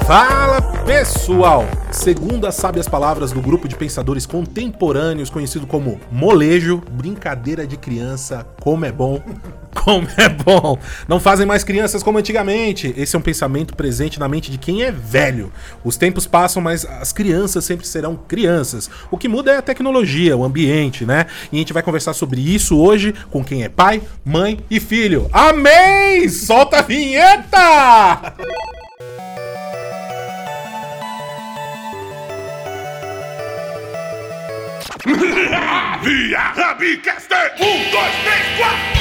Fala, pessoal! Segundo as sábias palavras do grupo de pensadores contemporâneos conhecido como molejo, brincadeira de criança, como é bom, como é bom. Não fazem mais crianças como antigamente. Esse é um pensamento presente na mente de quem é velho. Os tempos passam, mas as crianças sempre serão crianças. O que muda é a tecnologia, o ambiente, né? E a gente vai conversar sobre isso hoje com quem é pai, mãe e filho. Amém! Solta a vinheta! Via Hubcaster! 1, 2, 3, 4!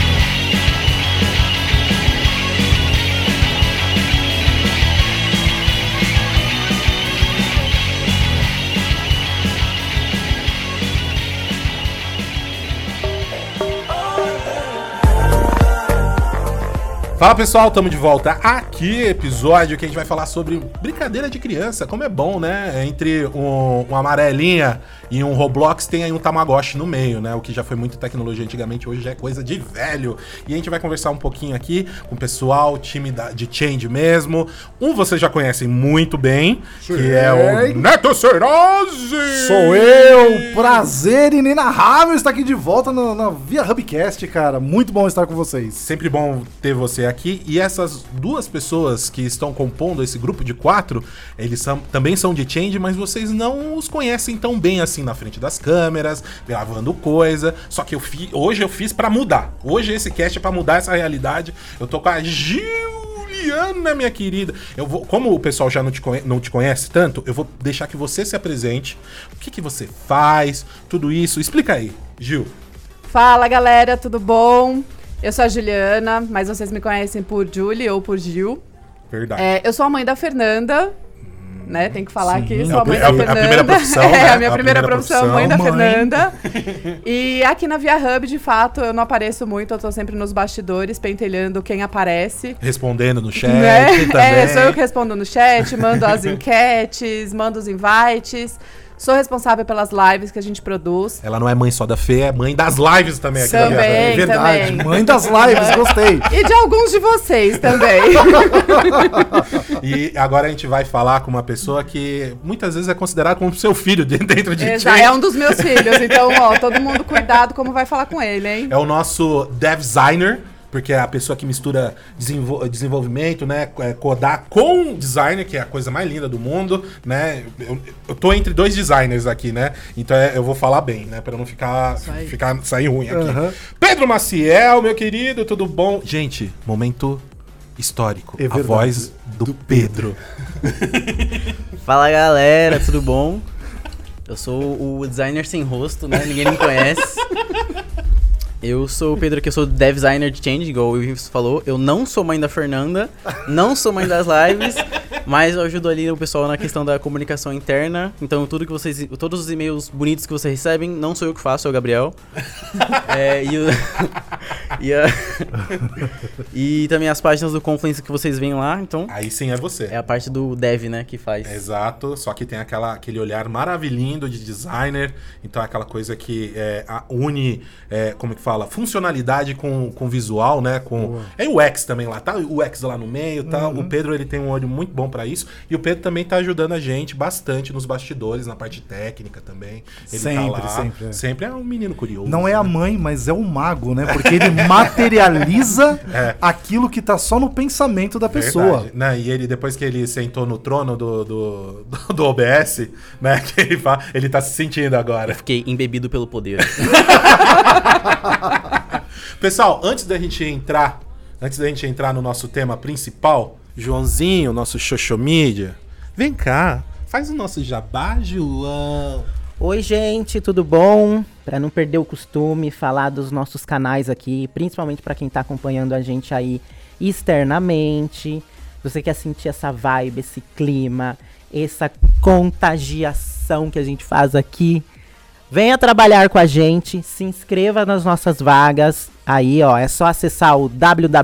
Fala pessoal, estamos de volta aqui, episódio que a gente vai falar sobre brincadeira de criança, como é bom, né? Entre uma amarelinha e um Roblox tem aí um Tamagotchi no meio, né? O que já foi muito tecnologia antigamente, hoje já é coisa de velho. E a gente vai conversar um pouquinho aqui com o pessoal, time de Change mesmo. Vocês já conhecem muito bem, Sim. Que é o Neto Serozzi! Sou eu, prazer inenarrável estar aqui de volta na Via Hubcast, cara. Muito bom estar com vocês. Sempre bom ter você aqui. E essas duas pessoas que estão compondo esse grupo de 4, eles também são de Change, mas vocês não os conhecem tão bem assim na frente das câmeras, gravando coisa. Só que hoje eu fiz pra mudar. Hoje esse cast é pra mudar essa realidade. Eu tô com a Juliana, minha querida. Como o pessoal já não te conhece tanto, eu vou deixar que você se apresente. O que você faz, tudo isso. Explica aí, Gil. Fala, galera, tudo bom? Eu sou a Juliana, mas vocês me conhecem por Julie ou por Gil. Verdade. Eu sou a mãe da Fernanda, né? Tem que falar aqui, sou a mãe da Fernanda. A primeira profissão, né? A minha primeira profissão, mãe da mãe. Fernanda. E aqui na Via Hub, de fato, eu não apareço muito, eu tô sempre nos bastidores, pentelhando quem aparece. Respondendo no chat Né? também. Sou eu que respondo no chat, mando as enquetes, mando os invites. Sou responsável pelas lives que a gente produz. Ela não é mãe só da Fê, é mãe das lives também aqui na Via Hub. Também, Verdade, também. mãe das lives, gostei. E de alguns de vocês também. E agora a gente vai falar com uma pessoa que muitas vezes é considerada como seu filho dentro de Exato, Change. é um dos meus filhos, então, ó, todo mundo cuidado como vai falar com ele, hein? É o nosso dev designer, porque é a pessoa que mistura desenvolvimento, né, codar com designer, que é a coisa mais linda do mundo, né? Eu tô entre dois designers aqui, né? Então eu vou falar bem, né, para não sair ruim aqui. Uhum. Pedro Maciel, meu querido, tudo bom? Gente, momento histórico. É a verdade. voz do Pedro. Fala galera, tudo bom? Eu sou o designer sem rosto, né? Ninguém me conhece. Eu sou o Pedro, que eu sou dev designer de Change, igual o Will falou. Eu não sou mãe da Fernanda, não sou mãe das lives, mas eu ajudo ali o pessoal na questão da comunicação interna. Então todos os e-mails bonitos que vocês recebem, não sou eu que faço, é o Gabriel. E também as páginas do Confluence que vocês veem lá, então Aí sim é você. é a parte do dev, né, que faz. Exato, só que tem aquele olhar maravilhoso de designer, então é aquela coisa que une, como é que fala, funcionalidade com visual, né, é o UX também lá, tá o UX lá no meio, tá, o Pedro ele tem um olho muito bom pra isso, e o Pedro também tá ajudando a gente bastante nos bastidores, na parte técnica também, ele Sempre, tá lá, sempre. É um menino curioso. Não é né? a mãe, mas é o mago, né? Porque ele materializa aquilo que tá só no pensamento da pessoa. Verdade, né? E ele, depois que ele sentou no trono do OBS, né? Que ele tá se sentindo agora. Fiquei embebido pelo poder. Pessoal, antes da gente entrar no nosso tema principal, Joãozinho, nosso Xoxomídia, vem cá, faz o nosso jabá, João. Oi, gente, tudo bom? Para não perder o costume, falar dos nossos canais aqui, principalmente para quem tá acompanhando a gente aí externamente. Você quer sentir essa vibe, esse clima, essa contagiação que a gente faz aqui? Venha trabalhar com a gente, se inscreva nas nossas vagas. Aí, ó, é só acessar o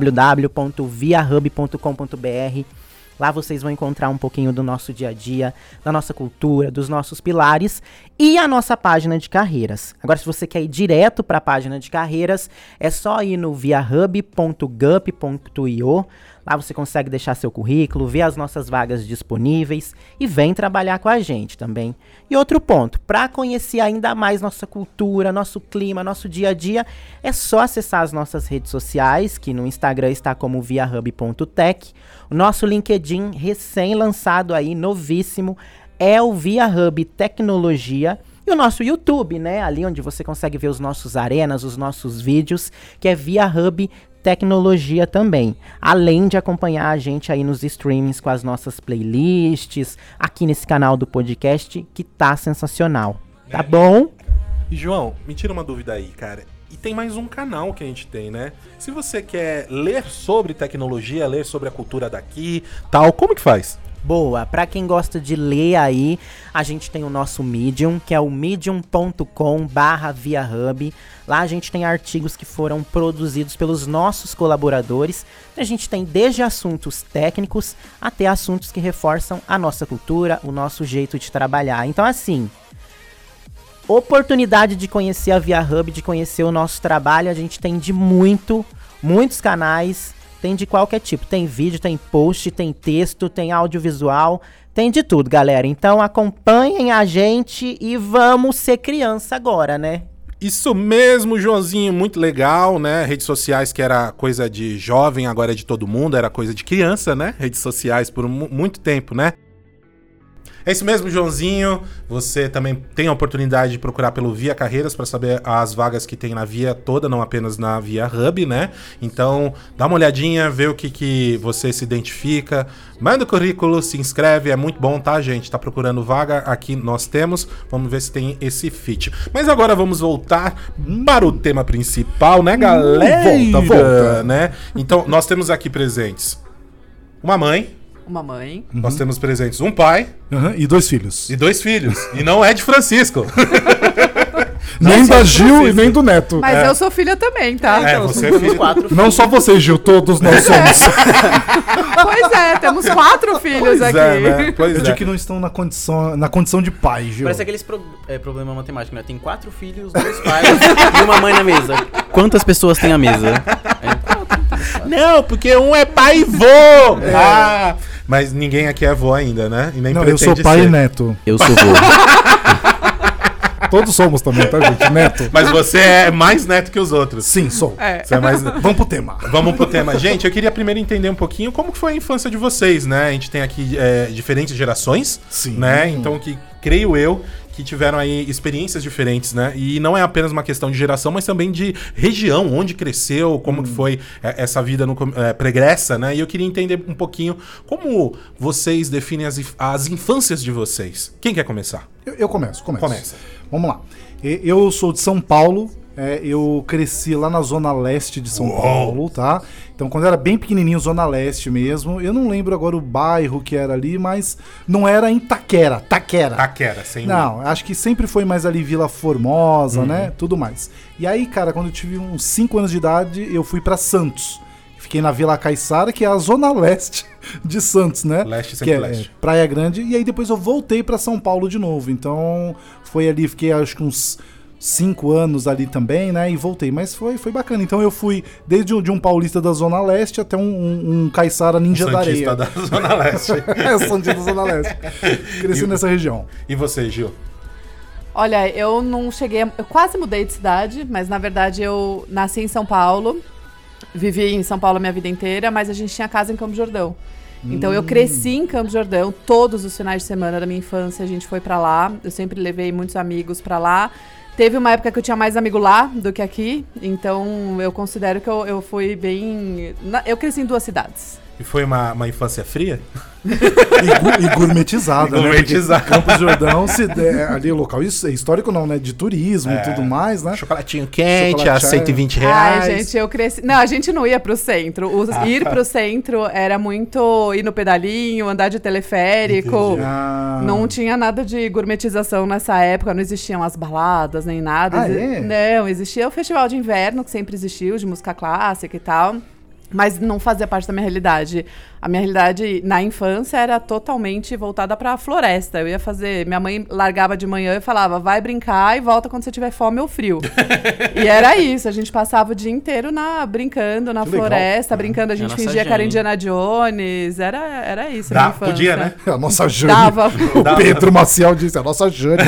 www.viahub.com.br. Lá vocês vão encontrar um pouquinho do nosso dia a dia, da nossa cultura, dos nossos pilares e a nossa página de carreiras. Agora, se você quer ir direto para a página de carreiras, é só ir no viahub.gup.io. Lá você consegue deixar seu currículo, ver as nossas vagas disponíveis e vem trabalhar com a gente também. E outro ponto, para conhecer ainda mais nossa cultura, nosso clima, nosso dia a dia, é só acessar as nossas redes sociais, que no Instagram está como viahub.tech. O nosso LinkedIn recém-lançado aí, novíssimo, é o Via Hub Tecnologia. E o nosso YouTube, né? Ali onde você consegue ver os nossos arenas, os nossos vídeos, que é Via Hub Tecnologia também. Além de acompanhar a gente aí nos streamings com as nossas playlists, aqui nesse canal do podcast, que tá sensacional. Tá bom? E João, me tira uma dúvida aí, cara. E tem mais um canal que a gente tem, né? Se você quer ler sobre tecnologia, ler sobre a cultura daqui, tal, como que faz? Boa, pra quem gosta de ler aí, a gente tem o nosso Medium, que é o medium.com/viahub. Lá a gente tem artigos que foram produzidos pelos nossos colaboradores. A gente tem desde assuntos técnicos até assuntos que reforçam a nossa cultura, o nosso jeito de trabalhar. Então assim, oportunidade de conhecer a Via Hub, de conhecer o nosso trabalho, a gente tem de muitos canais. Tem de qualquer tipo, tem vídeo, tem post, tem texto, tem audiovisual, tem de tudo, galera. Então acompanhem a gente e vamos ser criança agora, né? Isso mesmo, Joãozinho, muito legal, né? Redes sociais que era coisa de jovem, agora é de todo mundo, era coisa de criança, né? Redes sociais por muito tempo, né? É isso mesmo, Joãozinho. Você também tem a oportunidade de procurar pelo Via Carreiras para saber as vagas que tem na Via toda, não apenas na Via Hub, né? Então, dá uma olhadinha, vê o que você se identifica. Manda o currículo, se inscreve, é muito bom, tá, gente? Tá procurando vaga, aqui nós temos. Vamos ver se tem esse fit. Mas agora vamos voltar para o tema principal, né, galera? Volta, né? Então, nós temos aqui presentes uma mãe. Uma mãe. Nós temos presentes um pai. E 2 filhos. E 2 filhos. E não é de Francisco. Nem da Gil e nem do Neto. Mas eu sou filha também, tá? É, você é filho. 4 Não só você, Gil, todos nós somos. Pois é, temos 4 filhos aqui. Né? Pois Eu é. digo que não estão na condição de pai, Gil. Parece aqueles problema matemático, né? Tem 4 filhos, 2 pais e uma mãe na mesa. Quantas pessoas tem a mesa? Não, porque um é pai e vô. Ah, mas ninguém aqui é vô ainda, né? E nem Não, eu sou pretende pai ser. e neto. Eu sou vô. Todos somos também, tá, gente? Neto. Mas você é mais neto que os outros. Sim, sou. Você é mais... Vamos pro tema. Vamos pro tema. Gente, eu queria primeiro entender um pouquinho como que foi a infância de vocês, né? A gente tem aqui diferentes gerações, Sim. né? Então, que creio eu que tiveram aí experiências diferentes, né? E não é apenas uma questão de geração, mas também de região, onde cresceu, como que foi essa vida pregressa, né? E eu queria entender um pouquinho como vocês definem as infâncias de vocês. Quem quer começar? Eu começo. Começa. Vamos lá. Eu sou de São Paulo. Eu cresci lá na Zona Leste de São Paulo, tá? Então, quando eu era bem pequenininho, Zona Leste mesmo. Eu não lembro agora o bairro que era ali, mas não era em Taquera. Taquera, sem Não, acho que sempre foi mais ali Vila Formosa, né? Tudo mais. E aí, cara, quando eu tive uns 5 anos de idade, eu fui pra Santos. Fiquei na Vila Caiçara, que é a Zona Leste de Santos, né? Leste, que sempre é leste. Praia Grande. E aí depois eu voltei pra São Paulo de novo. Então, foi ali, fiquei acho que uns 5 anos ali também, né? E voltei. Mas foi bacana. Então eu fui desde de um paulista da Zona Leste até um caiçara ninja da areia. da Zona Leste. Santista da Zona Leste. Cresci nessa região. E você, Gil? Olha, eu não cheguei... Eu quase mudei de cidade, mas na verdade eu nasci em São Paulo. Vivi em São Paulo a minha vida inteira, mas a gente tinha casa em Campos do Jordão. Então eu cresci em Campos do Jordão. Todos os finais de semana da minha infância a gente foi pra lá. Eu sempre levei muitos amigos pra lá. Teve uma época que eu tinha mais amigo lá do que aqui. Então eu considero que eu fui bem... Eu cresci em 2 cidades. E foi uma infância fria? E gourmetizada, né? Gourmetizada. Porque Campos do Jordão, ali o local histórico não, né? De turismo e tudo mais, né? Chocolatinho quente, Chocolate a 120 reais. Ai, gente, eu cresci... Não, a gente não ia pro centro. Ir pro centro era muito ir no pedalinho, andar de teleférico. Ah. Não tinha nada de gourmetização nessa época, não existiam as baladas nem nada. Ah, é? Não, existia o festival de inverno, que sempre existiu, de música clássica e tal. Mas não fazia parte da minha realidade. A minha realidade na infância era totalmente voltada pra floresta. Eu ia fazer... Minha mãe largava de manhã e falava, vai brincar e volta quando você tiver fome ou frio. E era isso. A gente passava o dia inteiro brincando na floresta, brincando. A gente fingia que era Indiana Jones. Era isso a minha infância. Podia, né? A nossa Jane. Dava. O Pedro Maciel disse, a nossa Jane.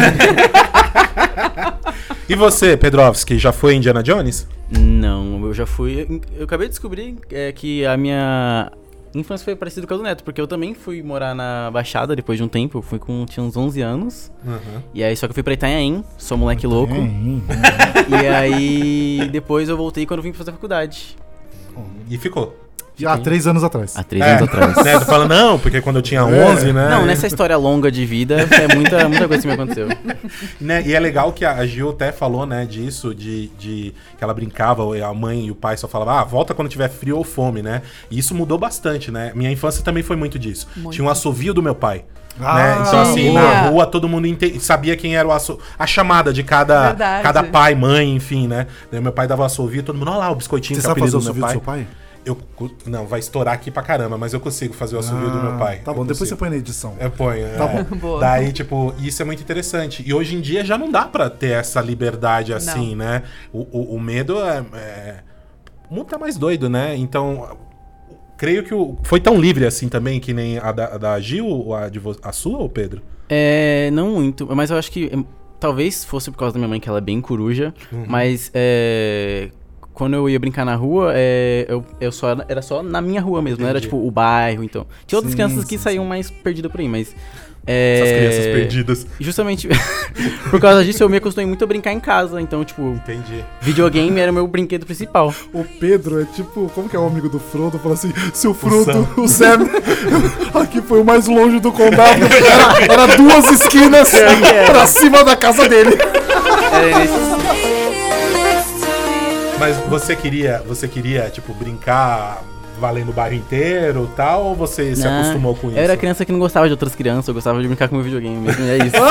E você, Pedrovski, já foi Indiana Jones? Não, eu já fui... Eu acabei de descobrir que a minha infância foi parecida com a do Neto, porque eu também fui morar na Baixada depois de um tempo. Eu fui tinha uns 11 anos. E aí, só que eu fui pra Itanhaém, sou moleque louco. E aí, depois eu voltei quando eu vim fazer faculdade. E ficou. Há 3 anos atrás. Há 3 anos atrás. Né, tu fala, não, porque quando eu tinha 11, né? Não, nessa história longa de vida, muita coisa que me aconteceu. Né, e é legal que a Gil até falou, né, disso, de que ela brincava, a mãe e o pai só falavam, volta quando tiver frio ou fome, né? E isso mudou bastante, né? Minha infância também foi muito disso. Tinha um assovio do meu pai. Né? Então, assim, na rua todo mundo sabia quem era a chamada de cada pai, mãe, enfim, né? Daí meu pai dava o assovio, todo mundo, olha lá o biscoitinho. Você sabe fazer o assovio do seu pai? Não, vai estourar aqui pra caramba, mas eu consigo fazer o assovio do meu pai. Tá bom, depois você põe na edição. Eu ponho. Tá bom. Daí, tipo, isso é muito interessante. E hoje em dia já não dá pra ter essa liberdade assim, né? O medo o mundo tá mais doido, né? Então, creio que foi tão livre assim também, que nem a da Gil, a sua, ou Pedro? Não muito, mas eu acho que talvez fosse por causa da minha mãe, que ela é bem coruja, mas quando eu ia brincar na rua, era só na minha rua mesmo, não era tipo o bairro, então. Tinha outras crianças que saíam mais perdidas por aí, mas... Essas crianças perdidas. Justamente por causa disso eu me acostumei muito a brincar em casa, então tipo... Entendi. Videogame era o meu brinquedo principal. O Pedro é tipo, como que é o amigo do Frodo? Fala assim, seu Frodo, o Sam aqui foi o mais longe do condado, era 2 esquinas pra cima da casa dele. Mas você queria, tipo, brincar valendo o bairro inteiro e tal, ou você se acostumou com isso? Eu era criança que não gostava de outras crianças, eu gostava de brincar com meu videogame mesmo, e é isso.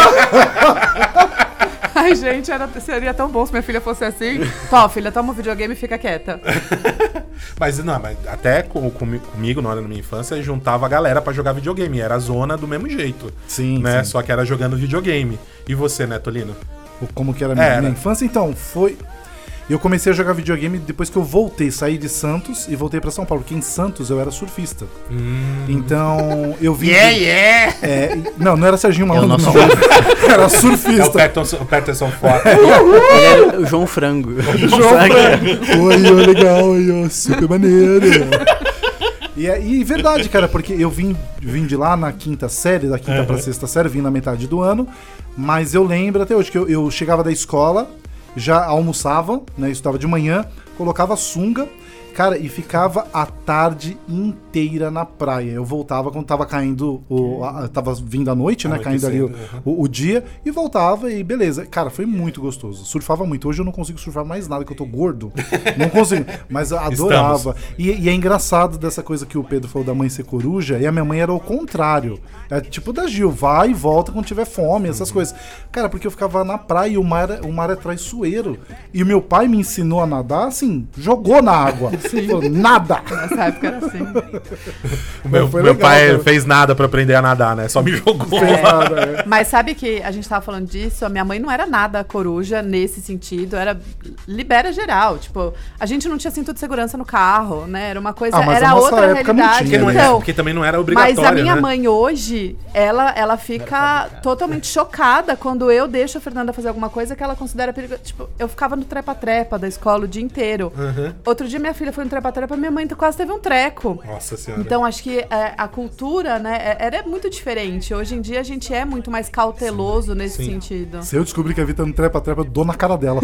Ai, gente, seria tão bom se minha filha fosse assim. Pô, filha, toma um videogame e fica quieta. Mas até comigo, na hora da minha infância, juntava a galera pra jogar videogame. Era a zona do mesmo jeito. Sim, né? sim. Só que era jogando videogame. E você, né, Tolino? Como que era a minha infância? Então, eu comecei a jogar videogame depois que eu saí de Santos e voltei pra São Paulo, porque em Santos eu era surfista. Então, eu vi... não era Serginho Malandro, não. Era surfista. É o Peterson Ford. Ele era o João Frango. Oi, legal, aí, super maneiro. E verdade, cara, porque eu vim de lá na quinta série, da quinta pra sexta série, vim na metade do ano, mas eu lembro até hoje que eu chegava da escola, já almoçava, né, estudava de manhã, colocava sunga, cara, e ficava a tarde inteira na praia. Eu voltava quando tava caindo, tava vindo a noite, né, caindo ali o dia, e voltava e beleza. Cara, foi muito gostoso. Surfava muito. Hoje eu não consigo surfar mais nada, que eu tô gordo. Não consigo, mas adorava. E é engraçado dessa coisa que o Pedro falou da mãe ser coruja, e a minha mãe era o contrário. É tipo da Gil, vai e volta quando tiver fome, essas coisas. Cara, porque eu ficava na praia e o mar é traiçoeiro. E o meu pai me ensinou a nadar, assim, jogou na água. Falou, nada! Nessa época era assim. Meu pai fez nada pra aprender a nadar, né? Só me jogou. Mas sabe que a gente tava falando disso, a minha mãe não era nada coruja nesse sentido, era libera geral. Tipo, a gente não tinha cinto de segurança no carro, né? Era uma coisa, era outra realidade. Porque também não era obrigatório. Mas a minha mãe hoje, ela fica totalmente chocada quando eu deixo a Fernanda fazer alguma coisa que ela considera perigosa. Tipo, eu ficava no trepa-trepa da escola o dia inteiro. Outro dia minha filha foi no trepa-trepa, minha mãe quase teve um treco. Nossa Senhora. Então acho que a cultura, né, era muito diferente. Hoje em dia a gente é muito mais cauteloso nesse sentido. Se eu descobrir que a Vita no trepa-trepa, eu dou na cara dela.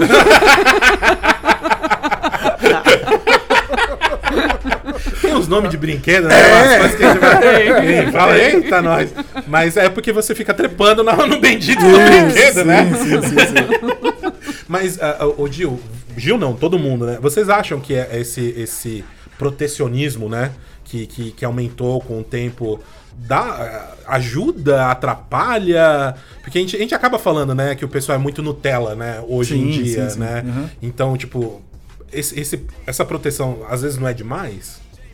Tem uns nomes de brinquedo, né? Fala, eita, nós. Mas é porque você fica trepando no bendito do brinquedo, né? Sim. Mas, o Gil não, todo mundo, né? Vocês acham que esse protecionismo, né? Que aumentou com o tempo, ajuda, atrapalha? Porque a gente acaba falando, né? Que o pessoal é muito Nutella, né? Hoje em dia, né? Então, tipo... essa proteção às vezes não é demais?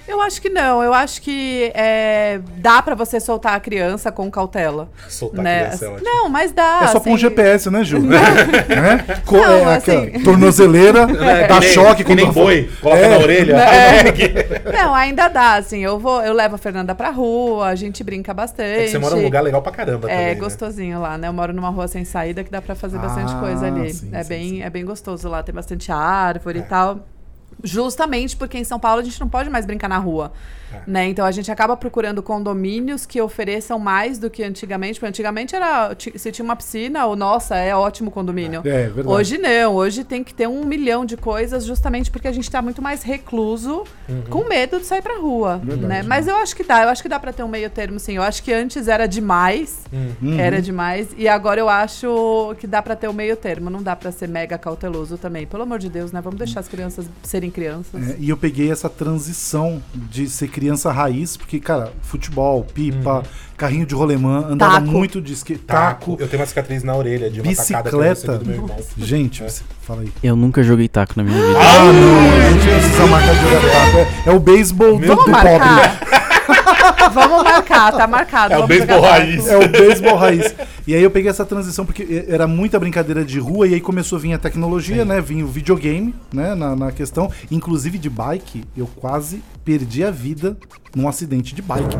Eu acho que não, eu acho que dá pra você soltar a criança com cautela. Soltar né? a criança é ótimo. Não, mas dá. É só com um assim, GPS, né, Ju? Não, Aquela assim- tornozeleira, dá que nem- choque. que nem quando- boi, coloca na orelha. Não, ainda dá, assim, eu levo a Fernanda pra rua, a gente brinca bastante. É que você mora num lugar legal pra caramba também, É né? gostosinho lá, né? Eu moro numa rua sem saída que dá pra fazer bastante coisa ali. Sim, É bem gostoso lá, tem bastante árvore e tal. Justamente porque em São Paulo a gente não pode mais brincar na rua, né? Então a gente acaba procurando condomínios que ofereçam mais do que antigamente. Porque antigamente se tinha uma piscina, nossa, é ótimo condomínio. É verdade. Hoje não, hoje tem que ter 1 milhão de coisas justamente porque a gente tá muito mais recluso, com medo de sair pra rua, né? Mas eu acho que dá pra ter um meio termo, sim. Eu acho que antes era demais, e agora eu acho que dá pra ter um meio termo, não dá pra ser mega cauteloso também. Pelo amor de Deus, né? Vamos deixar as crianças serem crianças. E eu peguei essa transição de ser criança raiz, porque, cara, futebol, pipa, carrinho de rolemã, andava Taco. muito de skate, taco, Eu tenho uma cicatriz na orelha de uma tacada que eu bicicleta. recebi do meu irmão. Gente, fala aí. Eu nunca joguei taco na minha vida. Não, a gente precisa marcar de jogar taco. É o beisebol do Vamos pobre. marcar? Vamos marcar, tá marcado. É o vamos beisebol jogar raiz. É o beisebol raiz. E aí eu peguei essa transição porque era muita brincadeira de rua e aí começou a vir a tecnologia, né? Vinha o videogame, né? Na questão. Inclusive de bike, eu quase perdi a vida num acidente de bike.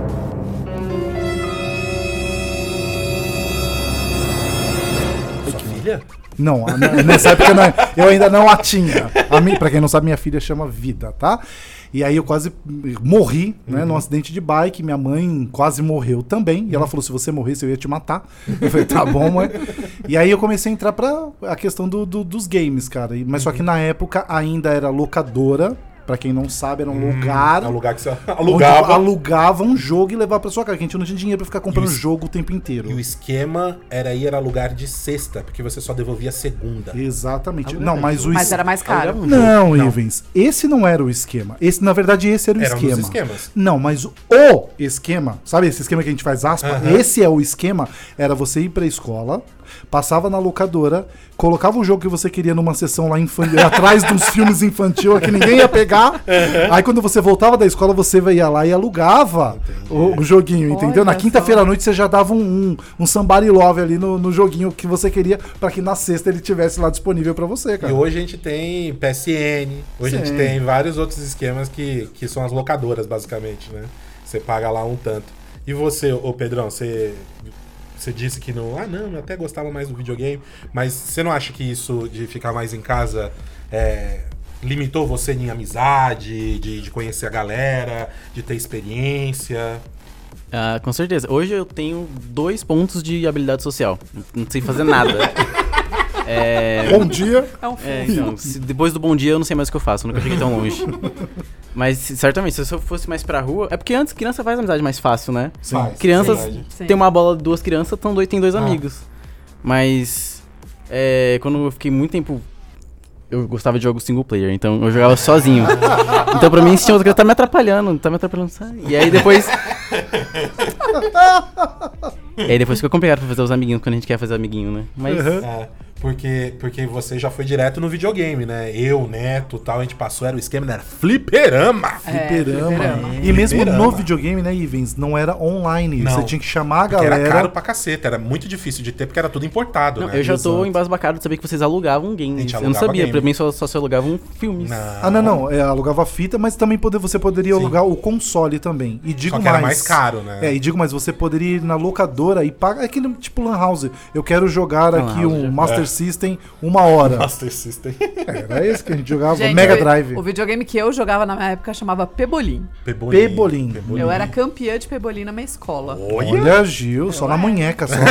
Sua filha? Não, nessa época eu ainda não a tinha. Pra quem não sabe, minha filha chama Vida, tá? E aí eu quase morri, né, num acidente de bike. Minha mãe quase morreu também. E ela falou, se você morresse, eu ia te matar. Eu falei, tá bom, mãe. E aí eu comecei a entrar pra a questão dos games, cara. Mas só que na época ainda era locadora. Pra quem não sabe, era um lugar... É um lugar que você onde alugava. alugava um jogo e levava pra sua casa. Que a gente não tinha dinheiro pra ficar comprando jogo o tempo inteiro. E o esquema era ir alugar de sexta, porque você só devolvia segunda. Exatamente. Não, mas o Mas era mais caro. Não, Ivens, esse não era o esquema. Na verdade, esse era o Era um esquema. dos esquemas. Não, mas o esquema, sabe esse esquema que a gente faz aspa? Esse é o esquema, era você ir pra escola, passava na locadora, colocava o jogo que você queria numa sessão lá atrás dos filmes infantil que ninguém ia pegar. Aí quando você voltava da escola, você ia lá e alugava o joguinho, entendeu? Olha Na quinta-feira só. à noite você já dava um somebody love ali no joguinho que você queria, pra que na sexta ele tivesse lá disponível pra você, cara. E hoje a gente tem PSN, hoje a gente Sim. tem vários outros esquemas que são as locadoras, basicamente, né? Você paga lá um tanto. E você, ô Pedrão, você disse que não... eu até gostava mais do videogame, mas você não acha que isso de ficar mais em casa limitou você em amizade, de conhecer a galera, de ter experiência? Ah, com certeza. Hoje eu tenho 2 pontos de habilidade social. Não sei fazer nada. Bom dia. Então, depois do bom dia eu não sei mais o que eu faço. Eu nunca cheguei tão longe. Mas certamente, se eu fosse mais pra rua... É porque antes criança faz amizade mais fácil, né? Faz, Crianças, verdade. Sim. tem uma bola, 2 crianças, tem 2 amigos. Mas quando eu fiquei muito tempo... Eu gostava de jogos single player, então eu jogava sozinho. Então pra mim, se tinha outra coisa, tá me atrapalhando, sai. E aí depois... E aí depois fica complicado pra fazer os amiguinhos, quando a gente quer fazer amiguinho, né? Mas... Porque você já foi direto no videogame, né? Eu, Neto, tal, a gente passou, era o esquema, né? Era fliperama! Fliperama. fliperama. E mesmo Fliperama. no videogame, né, Ivens, não era online. Não. Você tinha que chamar a Porque galera. era caro pra caceta, era muito difícil de ter, porque era tudo importado, Não, né? eu já tô Exato. embasbacado de saber que vocês alugavam games. gente Eu não alugava sabia, game. pra mim só se alugavam filmes. Não. Alugava fita, mas também você poderia alugar o console também. E digo Só que mais. era mais caro, né? E digo mais, você poderia ir na locadora e pagar aquele tipo Lan House. Eu quero jogar Lan aqui House, um já. Master System 1 hora. Master System. Era esse que a gente jogava. Gente, Mega Drive. O videogame que eu jogava na minha época chamava Pebolim. Pebolim. Eu era campeã de Pebolim na minha escola. Olha, Gil, só na munheca só.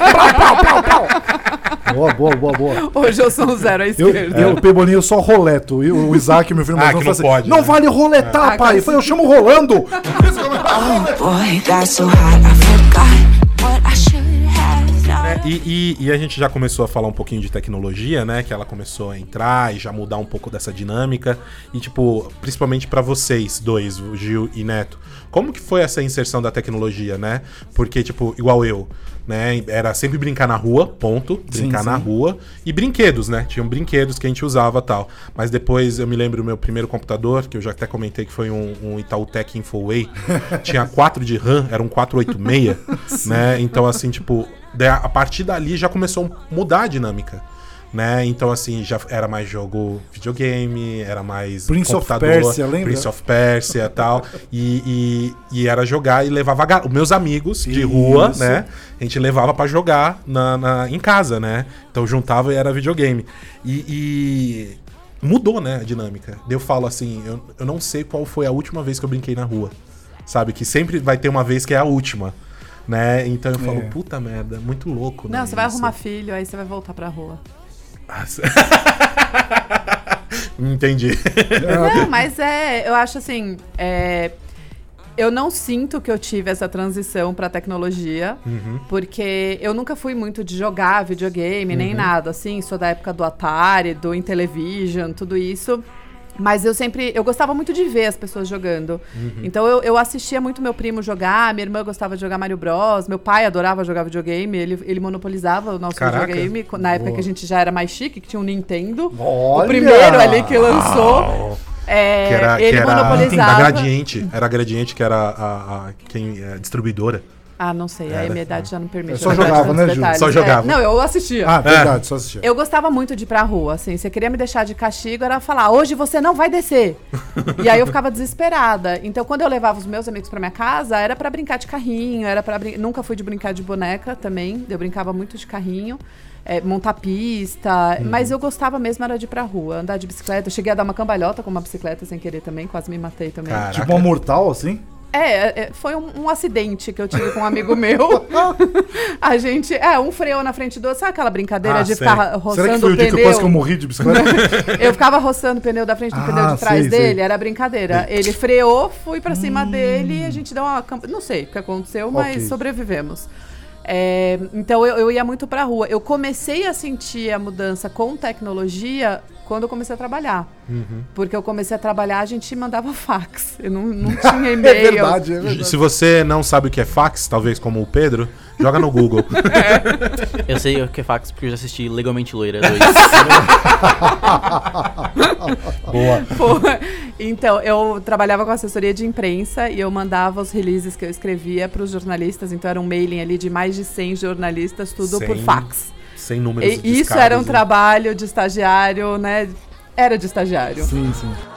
Boa. Hoje eu sou um zero à esquerda. O Pebolim eu só roleto. E o Isaac, meu filho, Ah, mais que novo, não fala assim, pode, não né? vale roletar, Ah, pai. Eu falei, eu chamo rolando. Boy, got so hot, I forgot what I should have done. E a gente já começou a falar um pouquinho de tecnologia, né? Que ela começou a entrar e já mudar um pouco dessa dinâmica. E, tipo, principalmente pra vocês dois, o Gil e Neto, como que foi essa inserção da tecnologia, né? Porque, tipo, igual eu, né? Era sempre brincar na rua, ponto. Brincar na rua. E brinquedos, né? Tinham brinquedos que a gente usava e tal. Mas depois eu me lembro do meu primeiro computador, que eu já até comentei que foi um Itautec Infoway. Tinha 4 de RAM, era um 486, né? Então, assim, tipo, a partir dali já começou a mudar a dinâmica. Né? Então, assim, já era mais jogo videogame, era mais Prince computador, of Persia, lembra? Prince of Persia e tal. E era jogar e levava os meus amigos de rua, né? A gente levava pra jogar em casa, né? Então juntava e era videogame. E mudou, né, a dinâmica. Daí eu falo assim, eu não sei qual foi a última vez que eu brinquei na rua. Sabe? Que sempre vai ter uma vez que é a última. Né? Então eu falo, puta merda, muito louco, né? Não, você vai arrumar filho, aí você vai voltar pra rua. Entendi. Não, mas eu acho assim, eu não sinto que eu tive essa transição pra tecnologia, porque eu nunca fui muito de jogar videogame, nem nada, assim, sou da época do Atari, do Intellivision, tudo isso. Mas eu gostava muito de ver as pessoas jogando. Então eu assistia muito meu primo jogar, minha irmã gostava de jogar Mario Bros, meu pai adorava jogar videogame, ele monopolizava o nosso videogame, na época que a gente já era mais chique, que tinha um Nintendo. Olha! O primeiro ali que lançou. Ele monopolizava. Era a Gradiente que era a distribuidora. Ah, não sei, aí a minha idade já não permite. Só jogava, né, Ju? Só jogava. Não, eu assistia. Ah, verdade, só assistia. Eu gostava muito de ir pra rua, assim, você queria me deixar de castigo, era falar, hoje você não vai descer. E aí eu ficava desesperada. Então, quando eu levava os meus amigos pra minha casa, era pra brincar de carrinho, nunca fui de brincar de boneca também, eu brincava muito de carrinho. Montar pista, mas eu gostava mesmo era de ir pra rua, andar de bicicleta. Eu cheguei a dar uma cambalhota com uma bicicleta sem querer também, quase me matei também. Caraca. Tipo uma mortal, assim? Foi um acidente que eu tive com um amigo meu. A gente, um freou na frente do outro. Sabe aquela brincadeira de ficar roçando o pneu? Será que foi o dia que eu quase morri de bicicleta? Eu ficava roçando o pneu da frente do pneu de trás dele, era brincadeira. Ele freou, fui pra cima dele, a gente deu uma... Não sei o que aconteceu, mas sobrevivemos. Então eu ia muito pra rua. Eu comecei a sentir a mudança com tecnologia quando eu comecei a trabalhar. Porque eu comecei a trabalhar, a gente mandava fax. Eu não tinha e-mail. É verdade. Se você não sabe o que é fax, talvez como o Pedro, joga no Google. Eu sei o que é fax porque eu já assisti Legalmente Loira 2. Boa. Então, eu trabalhava com assessoria de imprensa e eu mandava os releases que eu escrevia para os jornalistas. Então, era um mailing ali de mais de 100 jornalistas, tudo por fax. Sem números de isso era um trabalho de estagiário, né? Era de estagiário. Sim.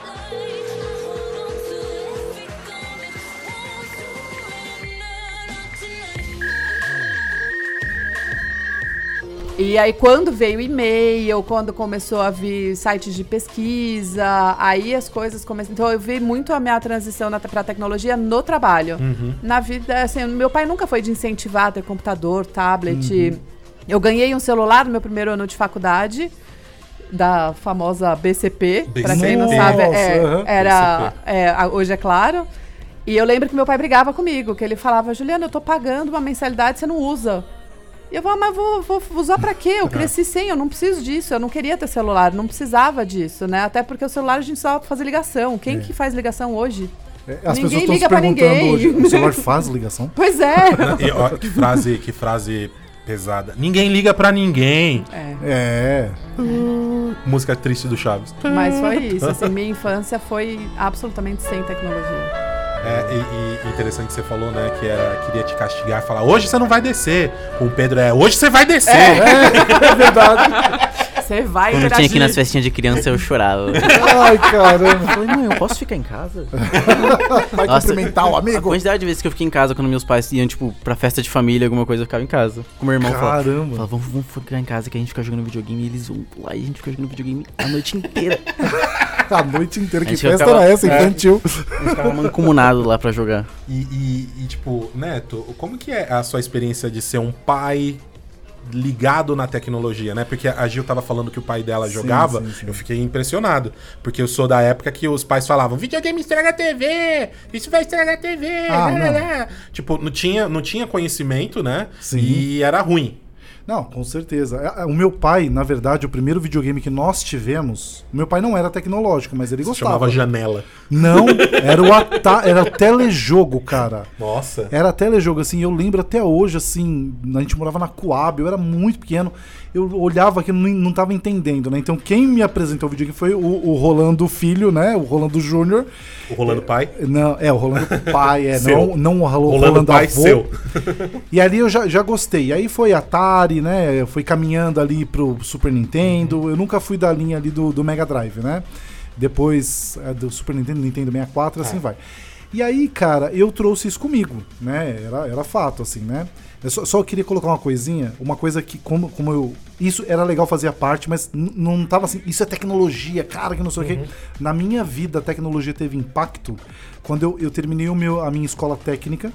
E aí, quando veio e-mail, quando começou a vir sites de pesquisa, aí as coisas começaram... Então, eu vi muito a minha transição pra tecnologia no trabalho. Na vida, assim, meu pai nunca foi de incentivar a ter computador, tablet. Eu ganhei um celular no meu primeiro ano de faculdade, da famosa BCP, pra quem não sabe, hoje é claro. E eu lembro que meu pai brigava comigo, que ele falava, Juliana, eu tô pagando uma mensalidade, você não usa. E eu falava, mas vou usar pra quê? Eu cresci sem, eu não preciso disso, eu não queria ter celular, não precisava disso, né? Até porque o celular a gente usava pra fazer ligação. Quem que faz ligação hoje? As Ninguém pessoas liga estão se pra perguntando ninguém. hoje, o celular faz ligação? Pois é. E, ó, que frase pesada. Ninguém liga pra ninguém. Música triste do Chaves. Mas foi isso, assim, minha infância foi absolutamente sem tecnologia. E interessante que você falou, né, que queria te castigar, falar, hoje você não vai descer. Com o Pedro hoje você vai descer. É verdade. Você vai Quando interagir. tinha aqui nas festinhas de criança, eu chorava. Ai, caramba. Eu falei, mãe, eu posso ficar em casa? Vai cumprimentar o A amigo. quantidade de vezes que eu fiquei em casa quando meus pais iam, tipo, pra festa de família, alguma coisa, eu ficava em casa. Com meu irmão falava, vamos ficar em casa que a gente fica jogando videogame. E eles vão pular e a gente fica jogando videogame a noite inteira. A noite inteira, que A gente festa ficava- era essa, infantil? A gente ficava mancomunado lá pra jogar. E, tipo, Neto, como que é a sua experiência de ser um pai ligado na tecnologia, né? Porque a Gil tava falando que o pai dela jogava, sim. eu fiquei impressionado. Porque eu sou da época que os pais falavam, videogame estraga a TV, isso vai estragar a TV, Ah, lá. Tipo, não tinha conhecimento, né? Sim. E era ruim. Não, com certeza. O meu pai, na verdade, o primeiro videogame que nós tivemos, o meu pai não era tecnológico, mas ele Se gostava. chamava Janela. Não, era o telejogo, cara. Nossa. Era telejogo, assim, eu lembro até hoje, assim, a gente morava na Coab, eu era muito pequeno, eu olhava aquilo e não tava entendendo, né? Então quem me apresentou o videogame foi o Rolando Filho, né? O Rolando Júnior. O Rolando Pai? Não, o Rolando Pai, Seu. não o Rolando Pai avô. seu. E ali eu já gostei. Aí foi Atari, né? Eu fui caminhando ali pro Super Nintendo. Eu nunca fui da linha ali do Mega Drive, né? Depois do Super Nintendo, Nintendo 64, assim vai. E aí, cara, eu trouxe isso comigo, né? Era fato, assim, né? Eu só queria colocar uma coisinha, uma coisa que, como eu... Isso era legal fazer a parte, mas não tava assim, isso é tecnologia, cara, que não sei o quê. Na minha vida, a tecnologia teve impacto quando eu terminei a minha escola técnica,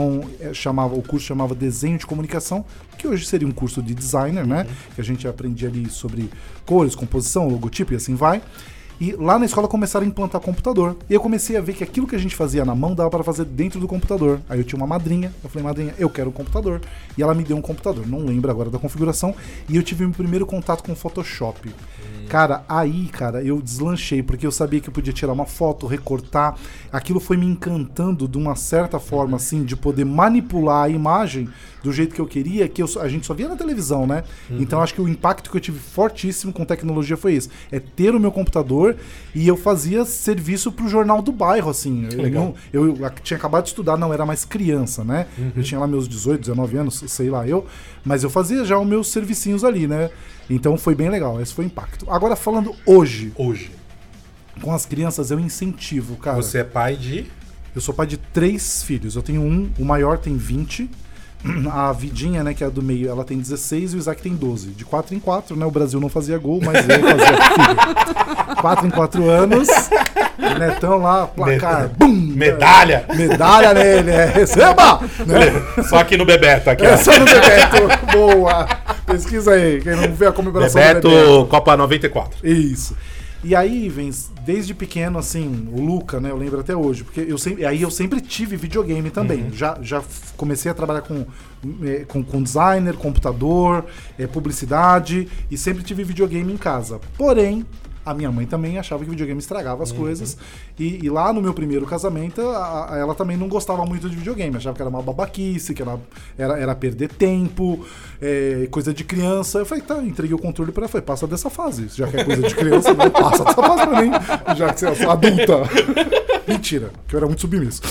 o curso chamava Desenho de Comunicação, que hoje seria um curso de designer, né? Que a gente aprendia ali sobre cores, composição, logotipo e assim vai. E lá na escola começaram a implantar computador. E eu comecei a ver que aquilo que a gente fazia na mão dava para fazer dentro do computador. Aí eu tinha uma madrinha, eu falei, madrinha, eu quero um computador. E ela me deu um computador, não lembro agora da configuração. E eu tive meu primeiro contato com o Photoshop. Cara, eu deslanchei, porque eu sabia que eu podia tirar uma foto, recortar. Aquilo foi me encantando de uma certa forma, assim, de poder manipular a imagem do jeito que eu queria, que a gente só via na televisão, né? Então acho que o impacto que eu tive fortíssimo com tecnologia foi esse. É ter o meu computador e eu fazia serviço pro jornal do bairro, assim. Eu tinha acabado de estudar, não era mais criança, né? Eu tinha lá meus 18, 19 anos, sei lá mas eu fazia já os meus servicinhos ali, né? Então foi bem legal, esse foi o impacto. Agora falando hoje. Com as crianças eu incentivo, cara. Você é pai de? Eu sou pai de 3 filhos. Eu tenho o maior tem 20. A Vidinha, né, que é a do meio, ela tem 16 e o Isaac tem 12. De 4 em 4, né? O Brasil não fazia gol, mas eu fazia filho. 4 em 4 anos. O Netão lá, placar. Bum! Medalha! Medalha nele, receba! Né? Só aqui no Bebeto, aqui, ó. Só no Bebeto. Boa! Pesquisa aí, quem não vê a comemoração Bebeto, do Bebeto. Copa 94. Isso. E aí, desde pequeno, assim, o Luca, né, eu lembro até hoje, porque eu sempre tive videogame também. Já comecei a trabalhar com designer, computador, publicidade, e sempre tive videogame em casa. Porém, a minha mãe também achava que videogame estragava as coisas. E lá no meu primeiro casamento, ela também não gostava muito de videogame. Achava que era uma babaquice, que era perder tempo, coisa de criança. Eu falei, tá, entreguei o controle pra ela. Falei, passa dessa fase. Já que é coisa de criança, não passa dessa fase pra mim. Já que você é adulta. Mentira, que eu era muito submisso.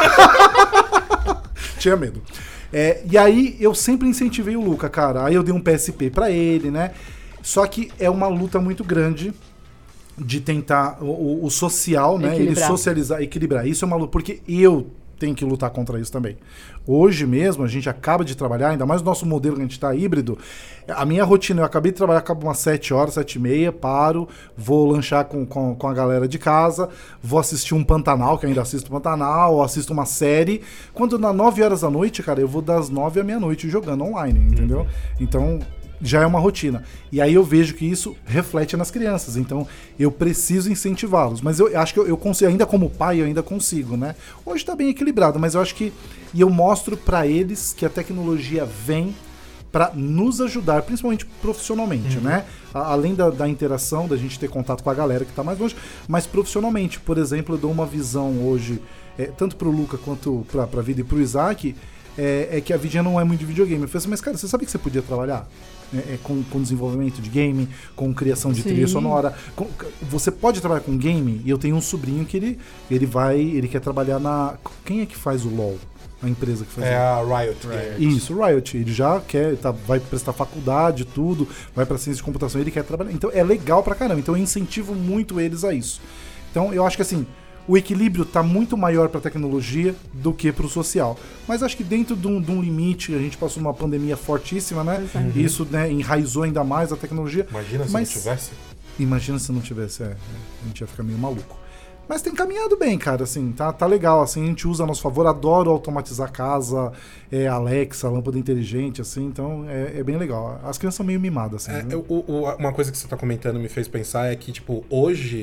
Tinha medo. E aí, eu sempre incentivei o Luca, cara. Aí eu dei um PSP pra ele, né? Só que é uma luta muito grande de tentar o social, né? Ele socializar, equilibrar. Isso é uma luta, porque eu tenho que lutar contra isso também. Hoje mesmo, a gente acaba de trabalhar, ainda mais o nosso modelo que a gente está híbrido. A minha rotina, eu acabei de trabalhar, acabo umas 7 horas, 7h30, paro, vou lanchar com a galera de casa, vou assistir um Pantanal, que ainda assisto Pantanal, assisto uma série. Quando dá 9 horas da noite, cara, eu vou das 9 à meia-noite jogando online, entendeu? Então, já é uma rotina. E aí eu vejo que isso reflete nas crianças. Então, eu preciso incentivá-los. Mas eu acho que eu consigo, ainda como pai, eu ainda consigo, né? Hoje tá bem equilibrado, mas eu acho que... E eu mostro pra eles que a tecnologia vem para nos ajudar, principalmente profissionalmente, né? Além da interação, da gente ter contato com a galera que tá mais longe, mas profissionalmente. Por exemplo, eu dou uma visão hoje, tanto pro Luca quanto pra vida e pro Isaac, que a Vidinha não é muito de videogame. Eu falei assim, mas cara, você sabe que você podia trabalhar com desenvolvimento de game, com criação de trilha sonora? Você pode trabalhar com game? E eu tenho um sobrinho que ele quer trabalhar na... Quem é que faz o LoL? A empresa que faz a Riot. Isso, Riot. Ele já quer, vai prestar faculdade, tudo, vai pra ciência de computação, ele quer trabalhar. Então é legal pra caramba. Então eu incentivo muito eles a isso. Então eu acho que assim, o equilíbrio tá muito maior pra tecnologia do que pro social. Mas acho que dentro de um limite, a gente passou uma pandemia fortíssima, né? Isso, né, enraizou ainda mais a tecnologia. Imagina se não tivesse. Imagina se não tivesse, a gente ia ficar meio maluco. Mas tem caminhado bem, cara, assim, tá legal, assim, a gente usa a nosso favor, adoro automatizar a casa, Alexa, lâmpada inteligente, assim, então é bem legal. As crianças são meio mimadas, assim. Uma coisa que você tá comentando me fez pensar é que, tipo, hoje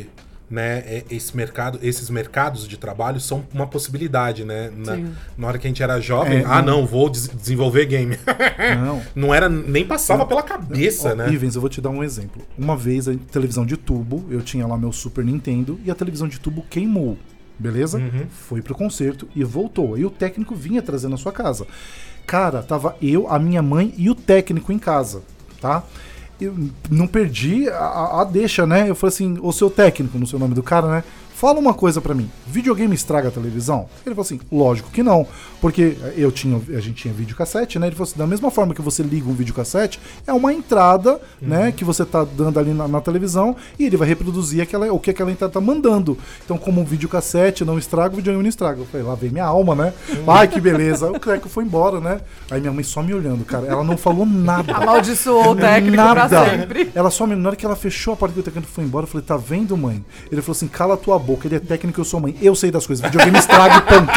né, esses mercados de trabalho são uma possibilidade, né? Na hora que a gente era jovem, não, vou desenvolver game. Não era, nem passava pela cabeça, né? Ivens, eu vou te dar um exemplo. Uma vez, a televisão de tubo, eu tinha lá meu Super Nintendo e a televisão de tubo queimou, beleza? Foi pro concerto e voltou. Aí o técnico vinha trazer na sua casa. Cara, tava eu, a minha mãe e o técnico em casa, tá? Eu não perdi a deixa, né? Eu falei assim, ô seu técnico, no seu nome do cara, né? Fala uma coisa pra mim, videogame estraga a televisão? Ele falou assim, lógico que não, porque a gente tinha videocassete, né? Ele falou assim, da mesma forma que você liga um videocassete, é uma entrada, né, que você tá dando ali na televisão e ele vai reproduzir o que aquela entrada tá mandando. Então, como um videocassete não estraga, o videogame não estraga. Eu falei, lá vem minha alma, né? Ai, que beleza. O técnico foi embora, né? Aí minha mãe só me olhando, cara. Ela não falou nada. Amaldiçoou o técnico pra sempre. Ela só me... Na hora que ela fechou a porta que o técnico foi embora, eu falei, tá vendo, mãe? Ele falou assim, cala a tua boca, ele é técnico, eu sou mãe. Eu sei das coisas. Videogame estraga, ponto.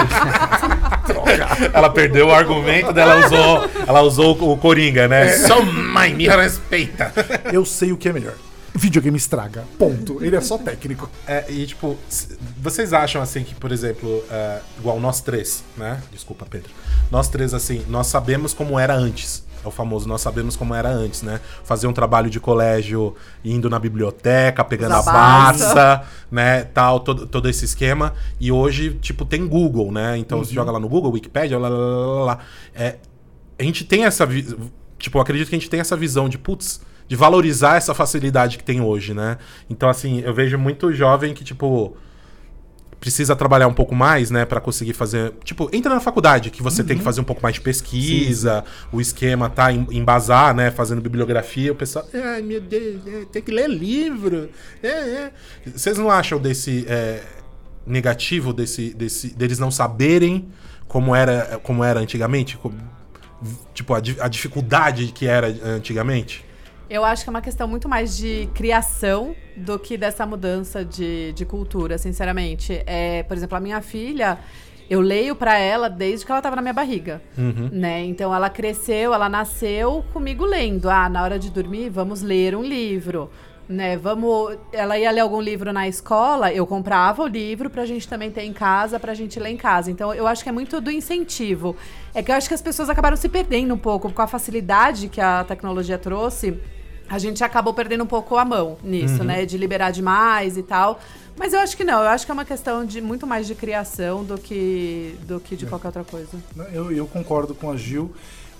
Ela perdeu o argumento dela, ela usou o Coringa, né? Sou mãe, me respeita. Eu sei o que é melhor. Videogame estraga, ponto. Ele é só técnico. E tipo, vocês acham assim que, por exemplo, igual nós três, né? Desculpa, Pedro. Nós três, assim, nós sabemos como era antes. É o famoso, nós sabemos como era antes, né? Fazer um trabalho de colégio, indo na biblioteca, pegando a Barça, né? Tal, todo esse esquema. E hoje, tipo, tem Google, né? Então você joga lá no Google, Wikipedia, lá. A gente tem essa... Tipo, eu acredito que a gente tem essa visão de, putz, de valorizar essa facilidade que tem hoje, né? Então, assim, eu vejo muito jovem que, tipo... precisa trabalhar um pouco mais, né, pra conseguir fazer... Tipo, entra na faculdade, que você tem que fazer um pouco mais de pesquisa, o esquema tá, embasar, né, fazendo bibliografia, o pessoal... Ai, meu Deus, tem que ler livro. Vocês não acham desse negativo, deles não saberem como era antigamente? Tipo, a dificuldade que era antigamente? Eu acho que é uma questão muito mais de criação do que dessa mudança de cultura, sinceramente. Por exemplo, a minha filha, eu leio pra ela desde que ela tava na minha barriga, né? Então ela cresceu, ela nasceu comigo lendo. Na hora de dormir, vamos ler um livro, né? Ela ia ler algum livro na escola, eu comprava o livro pra gente também ter em casa, pra gente ler em casa. Então eu acho que é muito do incentivo. É que eu acho que as pessoas acabaram se perdendo um pouco com a facilidade que a tecnologia trouxe. A gente acabou perdendo um pouco a mão nisso, né? De liberar demais e tal. Mas eu acho que não. Eu acho que é uma questão de muito mais de criação do que de qualquer outra coisa. Eu concordo com a Gil.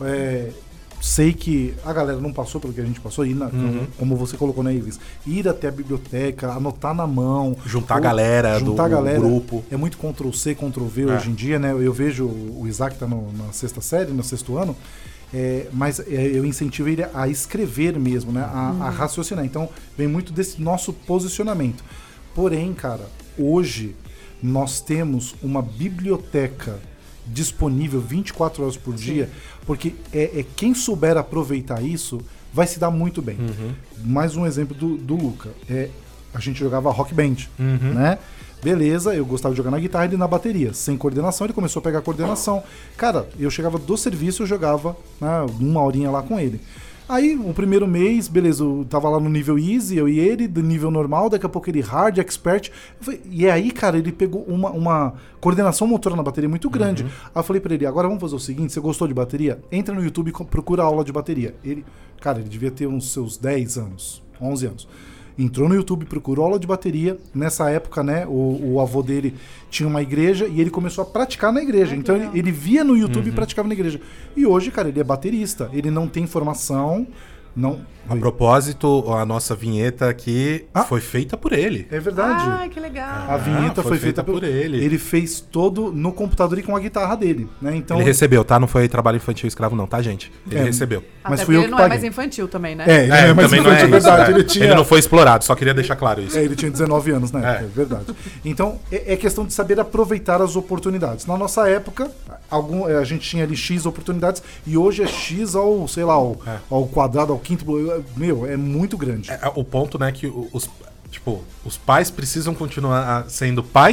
Sei que a galera não passou pelo que a gente passou. Como você colocou, né, Ives? Ir até a biblioteca, anotar na mão. Juntar a galera do grupo. É muito Ctrl-C, Ctrl-V hoje em dia, né? Eu vejo o Isaac tá na sexta série, no sexto ano. Mas eu incentivo ele a escrever mesmo, né? A raciocinar. Então, vem muito desse nosso posicionamento. Porém, cara, hoje nós temos uma biblioteca disponível 24 horas por dia, porque quem souber aproveitar isso vai se dar muito bem. Mais um exemplo do Luca. A gente jogava Rock Band, né? Beleza, eu gostava de jogar na guitarra e na bateria. Sem coordenação, ele começou a pegar coordenação. Cara, eu chegava do serviço, eu jogava, né, uma horinha lá com ele. Aí, o primeiro mês, beleza, eu tava lá no nível easy, eu e ele, do nível normal, daqui a pouco ele hard, expert. E aí, cara, ele pegou uma coordenação motora na bateria muito grande. Aí eu falei pra ele, agora vamos fazer o seguinte, você gostou de bateria? Entra no YouTube e procura aula de bateria. Ele devia ter uns seus 10 anos, 11 anos. Entrou no YouTube, procurou aula de bateria. Nessa época, né, o avô dele tinha uma igreja e ele começou a praticar na igreja. Então ele via no YouTube e praticava na igreja. E hoje, cara, ele é baterista. Ele não tem formação. Não. A propósito, a nossa vinheta aqui foi feita por ele. É verdade. Ah, que legal. A vinheta foi feita por ele. Ele fez todo no computador e com a guitarra dele, né? Então ele recebeu, tá? Não foi trabalho infantil escravo não, tá, gente? Ele recebeu. Mas fui eu que ele não paguei. é mais infantil também, né? Ele não é mais também infantil, não é verdade. Isso, ele não foi explorado, só queria deixar claro isso. Ele tinha 19 anos, né? É verdade. Então, é questão de saber aproveitar as oportunidades. Na nossa época, a gente tinha ali X oportunidades e hoje é X ao, sei lá, ao quadrado, ao quíntuplo. Meu, é muito grande. O ponto, né, que os pais precisam continuar sendo pais,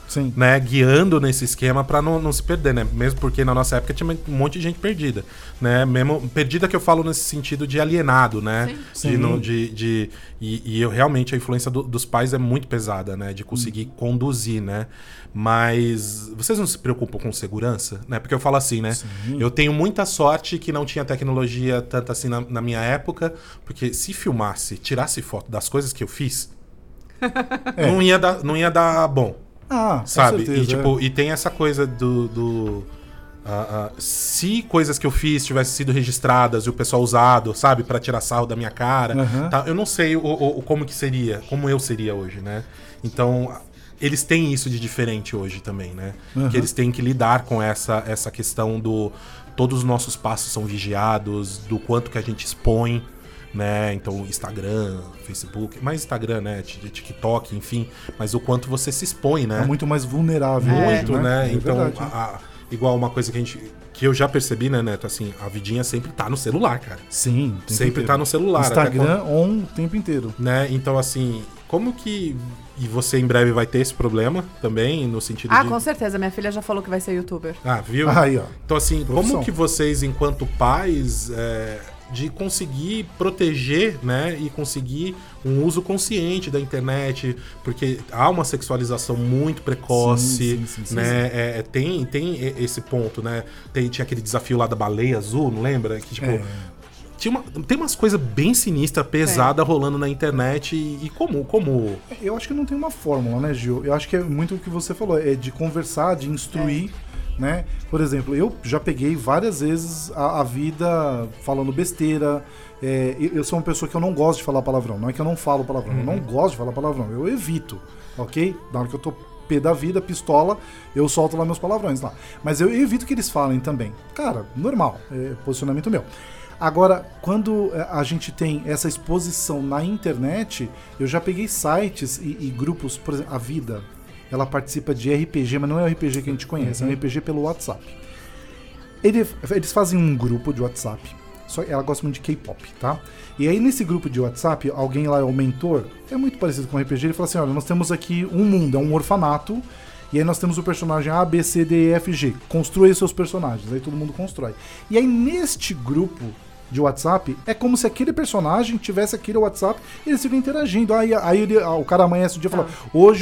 Sim. né, guiando nesse esquema pra não se perder, né? Mesmo porque na nossa época tinha um monte de gente perdida, né? Mesmo perdida que eu falo nesse sentido de alienado, né? Sim. E eu realmente a influência dos pais é muito pesada, né? De conseguir conduzir, né? Mas vocês não se preocupam com segurança, né? Porque eu falo assim, né? Eu tenho muita sorte que não tinha tecnologia tanto assim na minha época, porque se filmasse, tirasse foto das coisas que eu fiz, não ia dar bom. Ah, Sabe? com certeza, E, tipo, e tem essa coisa se coisas que eu fiz tivessem sido registradas e o pessoal usado, sabe, pra tirar sarro da minha cara, tá, eu não sei como que seria, como eu seria hoje, né? Então, eles têm isso de diferente hoje também, né? Que eles têm que lidar com essa questão todos os nossos passos são vigiados, do quanto que a gente expõe, né? Então, Instagram, Facebook, mais Instagram, né? TikTok, enfim, mas o quanto você se expõe, né? É muito mais vulnerável. Muito, hoje, né? É Então, verdade. igual uma coisa que eu já percebi, né, Neto? Assim, a vidinha sempre tá no celular, cara. Sim. o tempo Sempre inteiro. tá no celular. Instagram on o tempo inteiro. Né? Então, assim, como que... E você em breve vai ter esse problema também, no sentido de... Com certeza. Minha filha já falou que vai ser youtuber. Viu? Aí, ó. Então, assim, Profissão. como que vocês, enquanto pais... de conseguir proteger, né, e conseguir um uso consciente da internet, porque há uma sexualização muito precoce, Sim. né, tem esse ponto, né, tinha aquele desafio lá da baleia azul, não lembra? Que, tipo, tem umas coisas bem sinistras, pesadas rolando na internet e como... Eu acho que não tem uma fórmula, né, Gil? Eu acho que é muito o que você falou, é de conversar, de instruir, né? Por exemplo, eu já peguei várias vezes a vida falando besteira. Eu sou uma pessoa que eu não gosto de falar palavrão. Não é que eu não falo palavrão, eu não gosto de falar palavrão. Eu evito, ok? Na hora que eu tô pé da vida, pistola, eu solto lá meus palavrões lá. Mas eu evito que eles falem também. Cara, normal, é posicionamento meu. Agora, quando a gente tem essa exposição na internet, eu já peguei sites e grupos, por exemplo, a Vida... Ela participa de RPG, mas não é o RPG que a gente conhece, é um RPG pelo WhatsApp. Eles fazem um grupo de WhatsApp, só ela gosta muito de K-pop, tá? E aí nesse grupo de WhatsApp, alguém lá é o mentor, é muito parecido com o RPG, ele fala assim, olha, nós temos aqui um mundo, é um orfanato, e aí nós temos o personagem A, B, C, D, E, F, G. Construa aí seus personagens, aí todo mundo constrói. E aí neste grupo de WhatsApp, é como se aquele personagem tivesse aquele WhatsApp e eles ficam interagindo. Aí o cara amanhece o dia e fala, hoje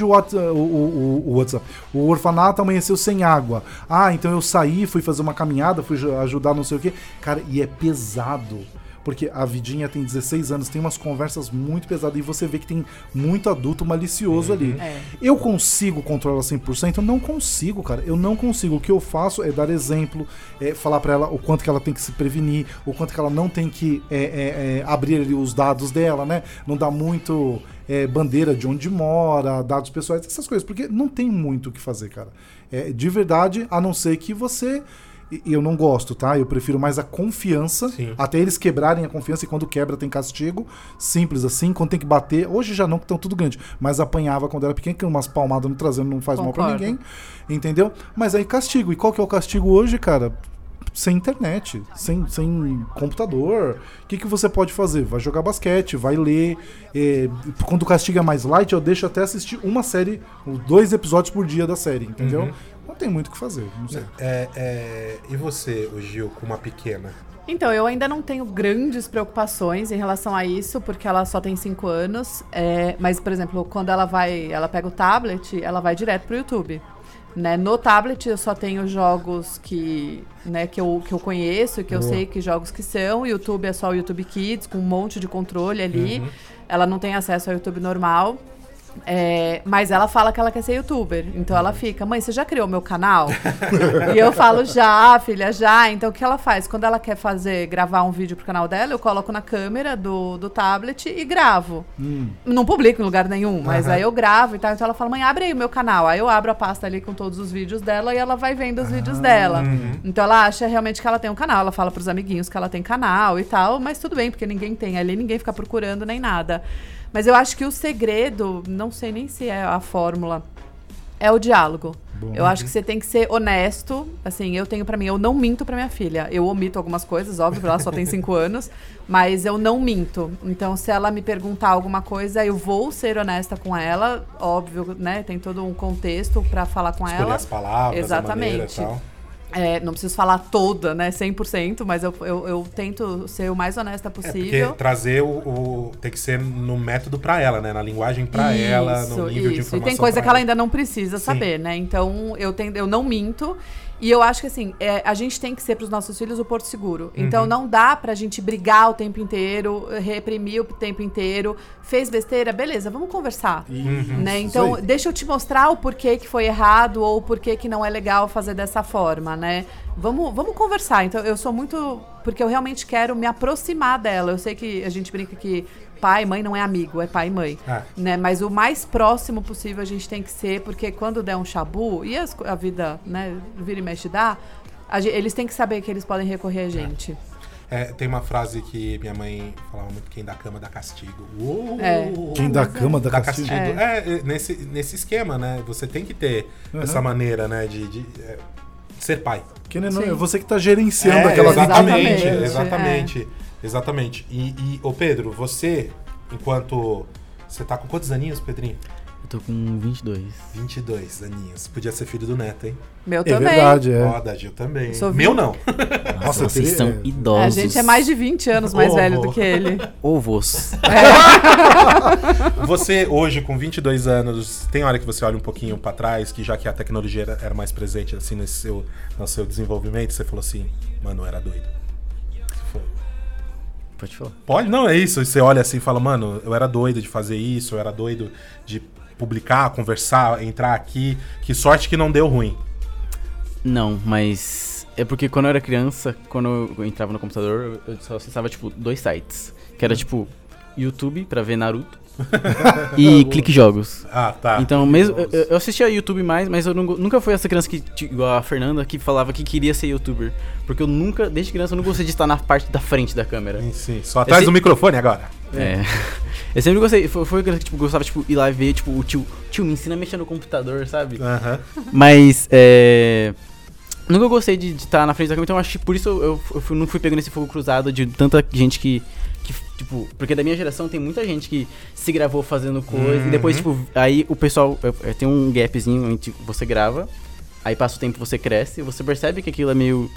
o orfanato amanheceu sem água. Então eu saí, fui fazer uma caminhada, fui ajudar não sei o quê. Cara, e é pesado. Porque a Vidinha tem 16 anos, tem umas conversas muito pesadas e você vê que tem muito adulto malicioso ali. Eu consigo controlar 100%? Eu não consigo, cara. Eu não consigo. O que eu faço é dar exemplo, falar pra ela o quanto que ela tem que se prevenir, o quanto que ela não tem que abrir ali os dados dela, né? Não dá muito bandeira de onde mora, dados pessoais, essas coisas. Porque não tem muito o que fazer, cara. De verdade, a não ser que você... E eu não gosto, tá? Eu prefiro mais a confiança, até eles quebrarem a confiança, e quando quebra tem castigo, simples assim, quando tem que bater, hoje já não, que estão tudo grande, mas apanhava quando era pequeno, que umas palmadas no traseiro não faz mal pra ninguém, entendeu? Mas aí castigo, e qual que é o castigo hoje, cara? Sem internet, sem computador, o que você pode fazer? Vai jogar basquete, vai ler, quando o castigo é mais light, eu deixo até assistir uma série, 2 episódios por dia da série, entendeu? Não tem muito o que fazer, não sei. E você, Gil, com uma pequena? Então, eu ainda não tenho grandes preocupações em relação a isso, porque ela só tem 5 anos. Mas, por exemplo, quando ela pega o tablet, ela vai direto pro YouTube. Né? No tablet eu só tenho jogos que eu conheço e que eu sei que jogos que são. O YouTube é só o YouTube Kids, com um monte de controle ali. Ela não tem acesso ao YouTube normal. Mas ela fala que ela quer ser youtuber. Então ela fica, mãe, você já criou meu canal? E eu falo, já, filha, já. Então o que ela faz? Quando ela quer gravar um vídeo pro canal dela, eu coloco na câmera do tablet e gravo. Não publico em lugar nenhum, mas aí eu gravo e tal. Então ela fala, mãe, abre aí o meu canal. Aí eu abro a pasta ali com todos os vídeos dela e ela vai vendo os vídeos dela. Então ela acha realmente que ela tem um canal. Ela fala pros amiguinhos que ela tem canal e tal, mas tudo bem, porque ninguém tem ali, ninguém fica procurando nem nada. Mas eu acho que o segredo, não sei nem se é a fórmula, é o diálogo. Eu acho que você tem que ser honesto. Assim, eu tenho pra mim, eu não minto pra minha filha. Eu omito algumas coisas, óbvio, porque ela só tem 5 anos, mas eu não minto. Então, se ela me perguntar alguma coisa, eu vou ser honesta com ela. Óbvio, né? Tem todo um contexto pra falar com Escolher ela. as palavras, Exatamente. a maneira e tal. Não preciso falar toda, né, 100%, mas eu tento ser o mais honesta possível. Porque trazer tem que ser no método pra ela, né? Na linguagem pra ela, no nível de informação. E tem coisa pra que ela ainda não precisa Sim. saber, né? Então, eu não minto. E eu acho que, assim, a gente tem que ser pros nossos filhos o porto seguro. Então, não dá pra gente brigar o tempo inteiro, reprimir o tempo inteiro. Fez besteira? Beleza, vamos conversar. Né? Então, deixa eu te mostrar o porquê que foi errado ou o porquê que não é legal fazer dessa forma, né? Vamos conversar. Então, eu sou muito... Porque eu realmente quero me aproximar dela. Eu sei que a gente brinca que pai e mãe não é amigo, é pai e mãe. Né? Mas o mais próximo possível a gente tem que ser, porque quando der um chabu, e a vida, né, vira e mexe dá, eles têm que saber que eles podem recorrer a gente. Tem uma frase que minha mãe falava muito: quem dá cama dá castigo. Quem dá cama dá castigo. Nesse esquema, né? Você tem que ter essa maneira, né, de ser pai. Que não é você que tá gerenciando aquela Exatamente, vidinha. exatamente. E ô Pedro, você, enquanto... Você tá com quantos aninhos, Pedrinho? Eu tô com 22. 22 aninhos. Podia ser filho do Neto, hein? Meu É também. verdade, é. Ó, da Gil também. Sou Meu não. Nossa, vocês são A idosos. gente é mais de 20 anos mais velho do que ele. Ovos. Você, hoje, com 22 anos, tem hora que você olha um pouquinho pra trás, que já que a tecnologia era mais presente, assim, no seu desenvolvimento, você falou assim: mano, eu era doido. Pode falar. Pode? Não, é isso. Você olha assim e fala: mano, eu era doido de fazer isso, eu era doido de publicar, conversar, entrar aqui. Que sorte que não deu ruim. Não, mas é porque quando eu era criança, quando eu entrava no computador, eu só acessava, tipo, 2 sites. Que era, tipo, YouTube pra ver Naruto e Clique Jogos. Ah, tá. Então, mesmo eu assistia YouTube mais, mas eu nunca fui essa criança que, igual a Fernanda, que falava que queria ser YouTuber. Porque eu nunca, desde criança, eu não gostei de estar na parte da frente da câmera. Sim, só atrás do microfone agora. Eu sempre gostei, foi criança que, tipo, gostava, tipo, ir lá e ver, tipo, o tio me ensina a mexer no computador, sabe? Mas, nunca gostei de estar na frente da câmera, então acho que por isso eu não fui pegando esse fogo cruzado de tanta gente que, tipo, porque da minha geração tem muita gente que se gravou fazendo coisa, e depois, tipo, aí o pessoal, tem um gapzinho onde você grava, aí passa o tempo, você cresce, e você percebe que aquilo é meio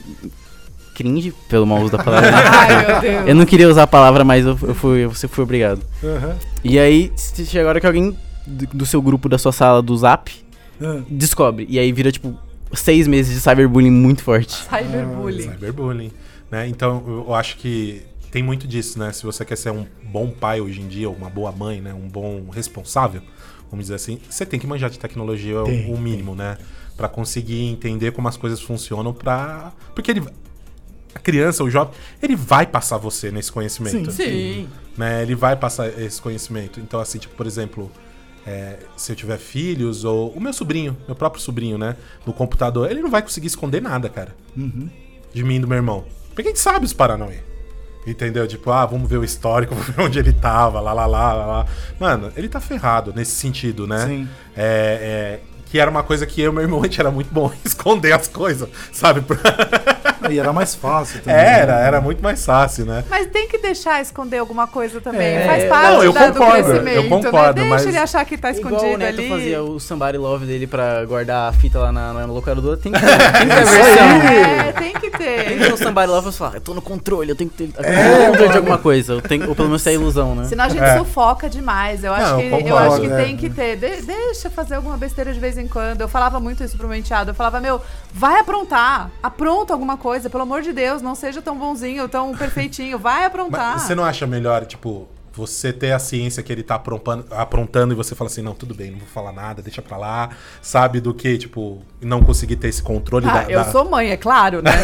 cringe, pelo mau uso da palavra. Ai, meu Deus. Eu não queria usar a palavra, mas você foi obrigado. E aí, chega a hora que alguém do seu grupo, da sua sala, do Zap, descobre, e aí vira, tipo, 6 meses de cyberbullying muito forte. Cyberbullying. Cyberbullying, né? Então, eu acho que tem muito disso, né? Se você quer ser um bom pai hoje em dia, ou uma boa mãe, né? Um bom responsável, vamos dizer assim, você tem que manjar de tecnologia o mínimo, né? Pra conseguir entender como as coisas funcionam porque a criança, o jovem, ele vai passar você nesse conhecimento. Sim. Né? Ele vai passar esse conhecimento. Então, assim, tipo, por exemplo... se eu tiver filhos, ou o meu próprio sobrinho, né? No computador, ele não vai conseguir esconder nada, cara. De mim e do meu irmão. Porque a gente sabe os Paranauê. Entendeu? Tipo, vamos ver o histórico, vamos ver onde ele tava, lá. Mano, ele tá ferrado nesse sentido, né? Sim. Que era uma coisa que eu e meu irmão, a gente era muito bom em esconder as coisas, sabe? E era mais fácil também. Era muito mais fácil, né? Mas tem que deixar esconder alguma coisa também. Faz parte Não, eu do concordo, crescimento, eu concordo, né? mas- Deixa ele achar que tá Igual escondido o Neto ali. fazia o Somebody Love dele pra guardar a fita lá na locadora, tem que ter a versão. Tem que Tem ter. que ter o Somebody Love, você fala, eu tô no controle, eu tenho que ter o controle de alguma coisa, ou pelo menos ter a ilusão, né? Senão a gente sufoca demais. Eu acho Não, que, concordo, eu acho que é. tem que ter. Deixa fazer alguma besteira de vez em quando. Eu falava muito isso pro meu enteado. Eu falava, vai aprontar. Apronta alguma coisa. Pelo amor de Deus, não seja tão bonzinho, tão perfeitinho. Vai aprontar. Mas você não acha melhor, tipo, você ter a ciência que ele tá aprontando e você fala assim, não, tudo bem, não vou falar nada, deixa pra lá, sabe, do que, tipo, não conseguir ter esse controle Eu sou mãe, é claro, né?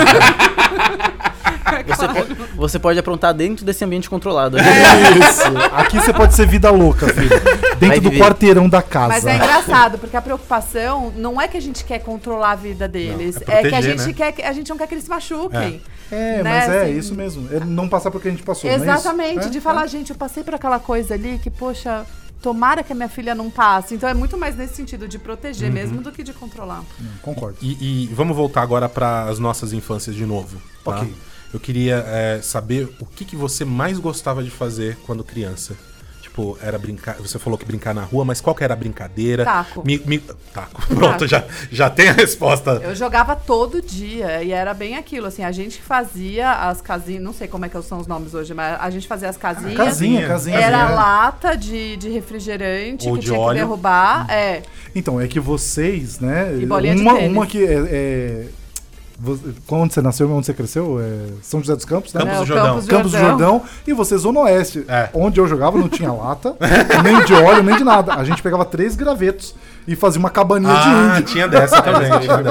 Você pode aprontar dentro desse ambiente controlado. Isso. Aqui você pode ser vida louca, filho. Dentro Vai do viver. quarteirão da casa. Mas é engraçado, porque a preocupação não é que a gente quer controlar a vida deles. Não, é que a proteger, gente né? quer, a gente não quer que eles se machuquem. É, né, mas é assim. isso mesmo. É não passar por que a gente passou, não é isso? Exatamente, É? de falar, gente, eu passei por aquela coisa ali que, poxa, tomara que a minha filha não passe. Então é muito mais nesse sentido de proteger mesmo do que de controlar. Concordo. E vamos voltar agora para as nossas infâncias de novo. Tá? Ok. Eu queria saber o que você mais gostava de fazer quando criança. Tipo, era brincar. Você falou que brincar na rua, mas qual que era a brincadeira? Taco. Taco. Pronto, já tem a resposta. Eu jogava todo dia e era bem aquilo, assim, a gente fazia as casinhas, não sei como é que são os nomes hoje, mas a gente fazia as casinhas. Casinha. Era lata de refrigerante Ou que de tinha óleo. que derrubar. Então, é que vocês, né? E bolinha de uma tênis. que onde você nasceu, onde você cresceu? São José dos Campos, né? Campos do o Jordão. Campos do Jordão. E você, Zona Oeste. É. Onde eu jogava não tinha lata, nem de óleo, nem de nada. A gente pegava 3 gravetos e fazia uma cabaninha de índio. Tinha dessa também,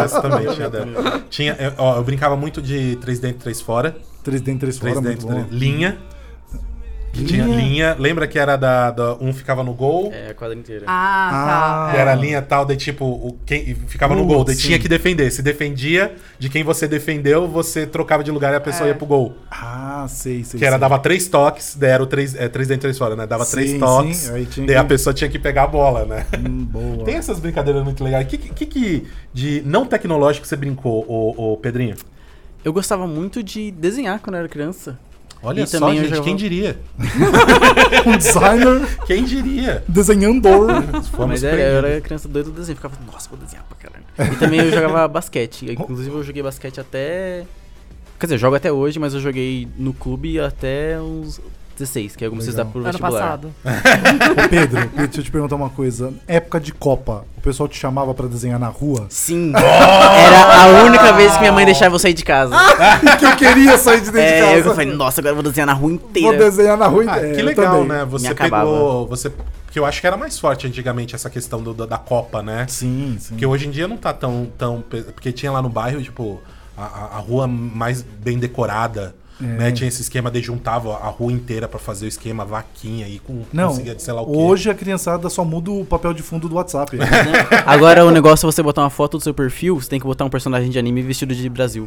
eu brincava muito de 3 dentro, 3 fora. 3 dentro, 3 fora, 3 muito dentro, bom. linha. Que tinha linha. Lembra que era um ficava no gol? É, a quadra inteira. Ah, Que tá. era a linha tal, daí tipo, quem ficava no gol, daí sim. tinha que defender. Se defendia, de quem você defendeu, você trocava de lugar e a pessoa ia pro gol. Sei. Que era, dava 3 toques, daí era o 3 dentro, 3 fora, né? Dava 3 Sim, toques, sim, aí tinha daí que- a pessoa tinha que pegar a bola, né? Boa. Tem essas brincadeiras muito legais. O que de não tecnológico você brincou, ô Pedrinho? Eu gostava muito de desenhar quando eu era criança. Olha E só, também eu gente, jogava- quem diria? Um designer Quem diria? desenhando. Fomos Mas eu perdidos. era criança doida do desenho. Ficava, nossa, vou desenhar pra caralho. E também eu jogava basquete. Inclusive eu joguei basquete até... Quer dizer, eu jogo até hoje, mas eu joguei no clube até uns 16, que é como se estudar pro Ano vestibular. passado. Ô, Pedro, deixa eu te perguntar uma coisa. Época de Copa, o pessoal te chamava pra desenhar na rua? Sim. Era a única vez que minha mãe deixava eu sair de casa. Que eu queria sair de dentro de casa. Eu falei, nossa, agora eu vou desenhar na rua Vou inteira. desenhar na rua. Que eu legal, também. né? Você Me acabava. pegou... Porque eu acho que era mais forte antigamente essa questão da Copa, né? Sim. Porque hoje em dia não tá tão... Porque tinha lá no bairro, tipo, a rua mais bem decorada, né? Tinha esse esquema de juntava a rua inteira pra fazer o esquema, vaquinha e Não, conseguia de sei lá o quê. hoje a criançada só muda o papel de fundo do WhatsApp. Agora o negócio é você botar uma foto do seu perfil, você tem que botar um personagem de anime vestido de Brasil.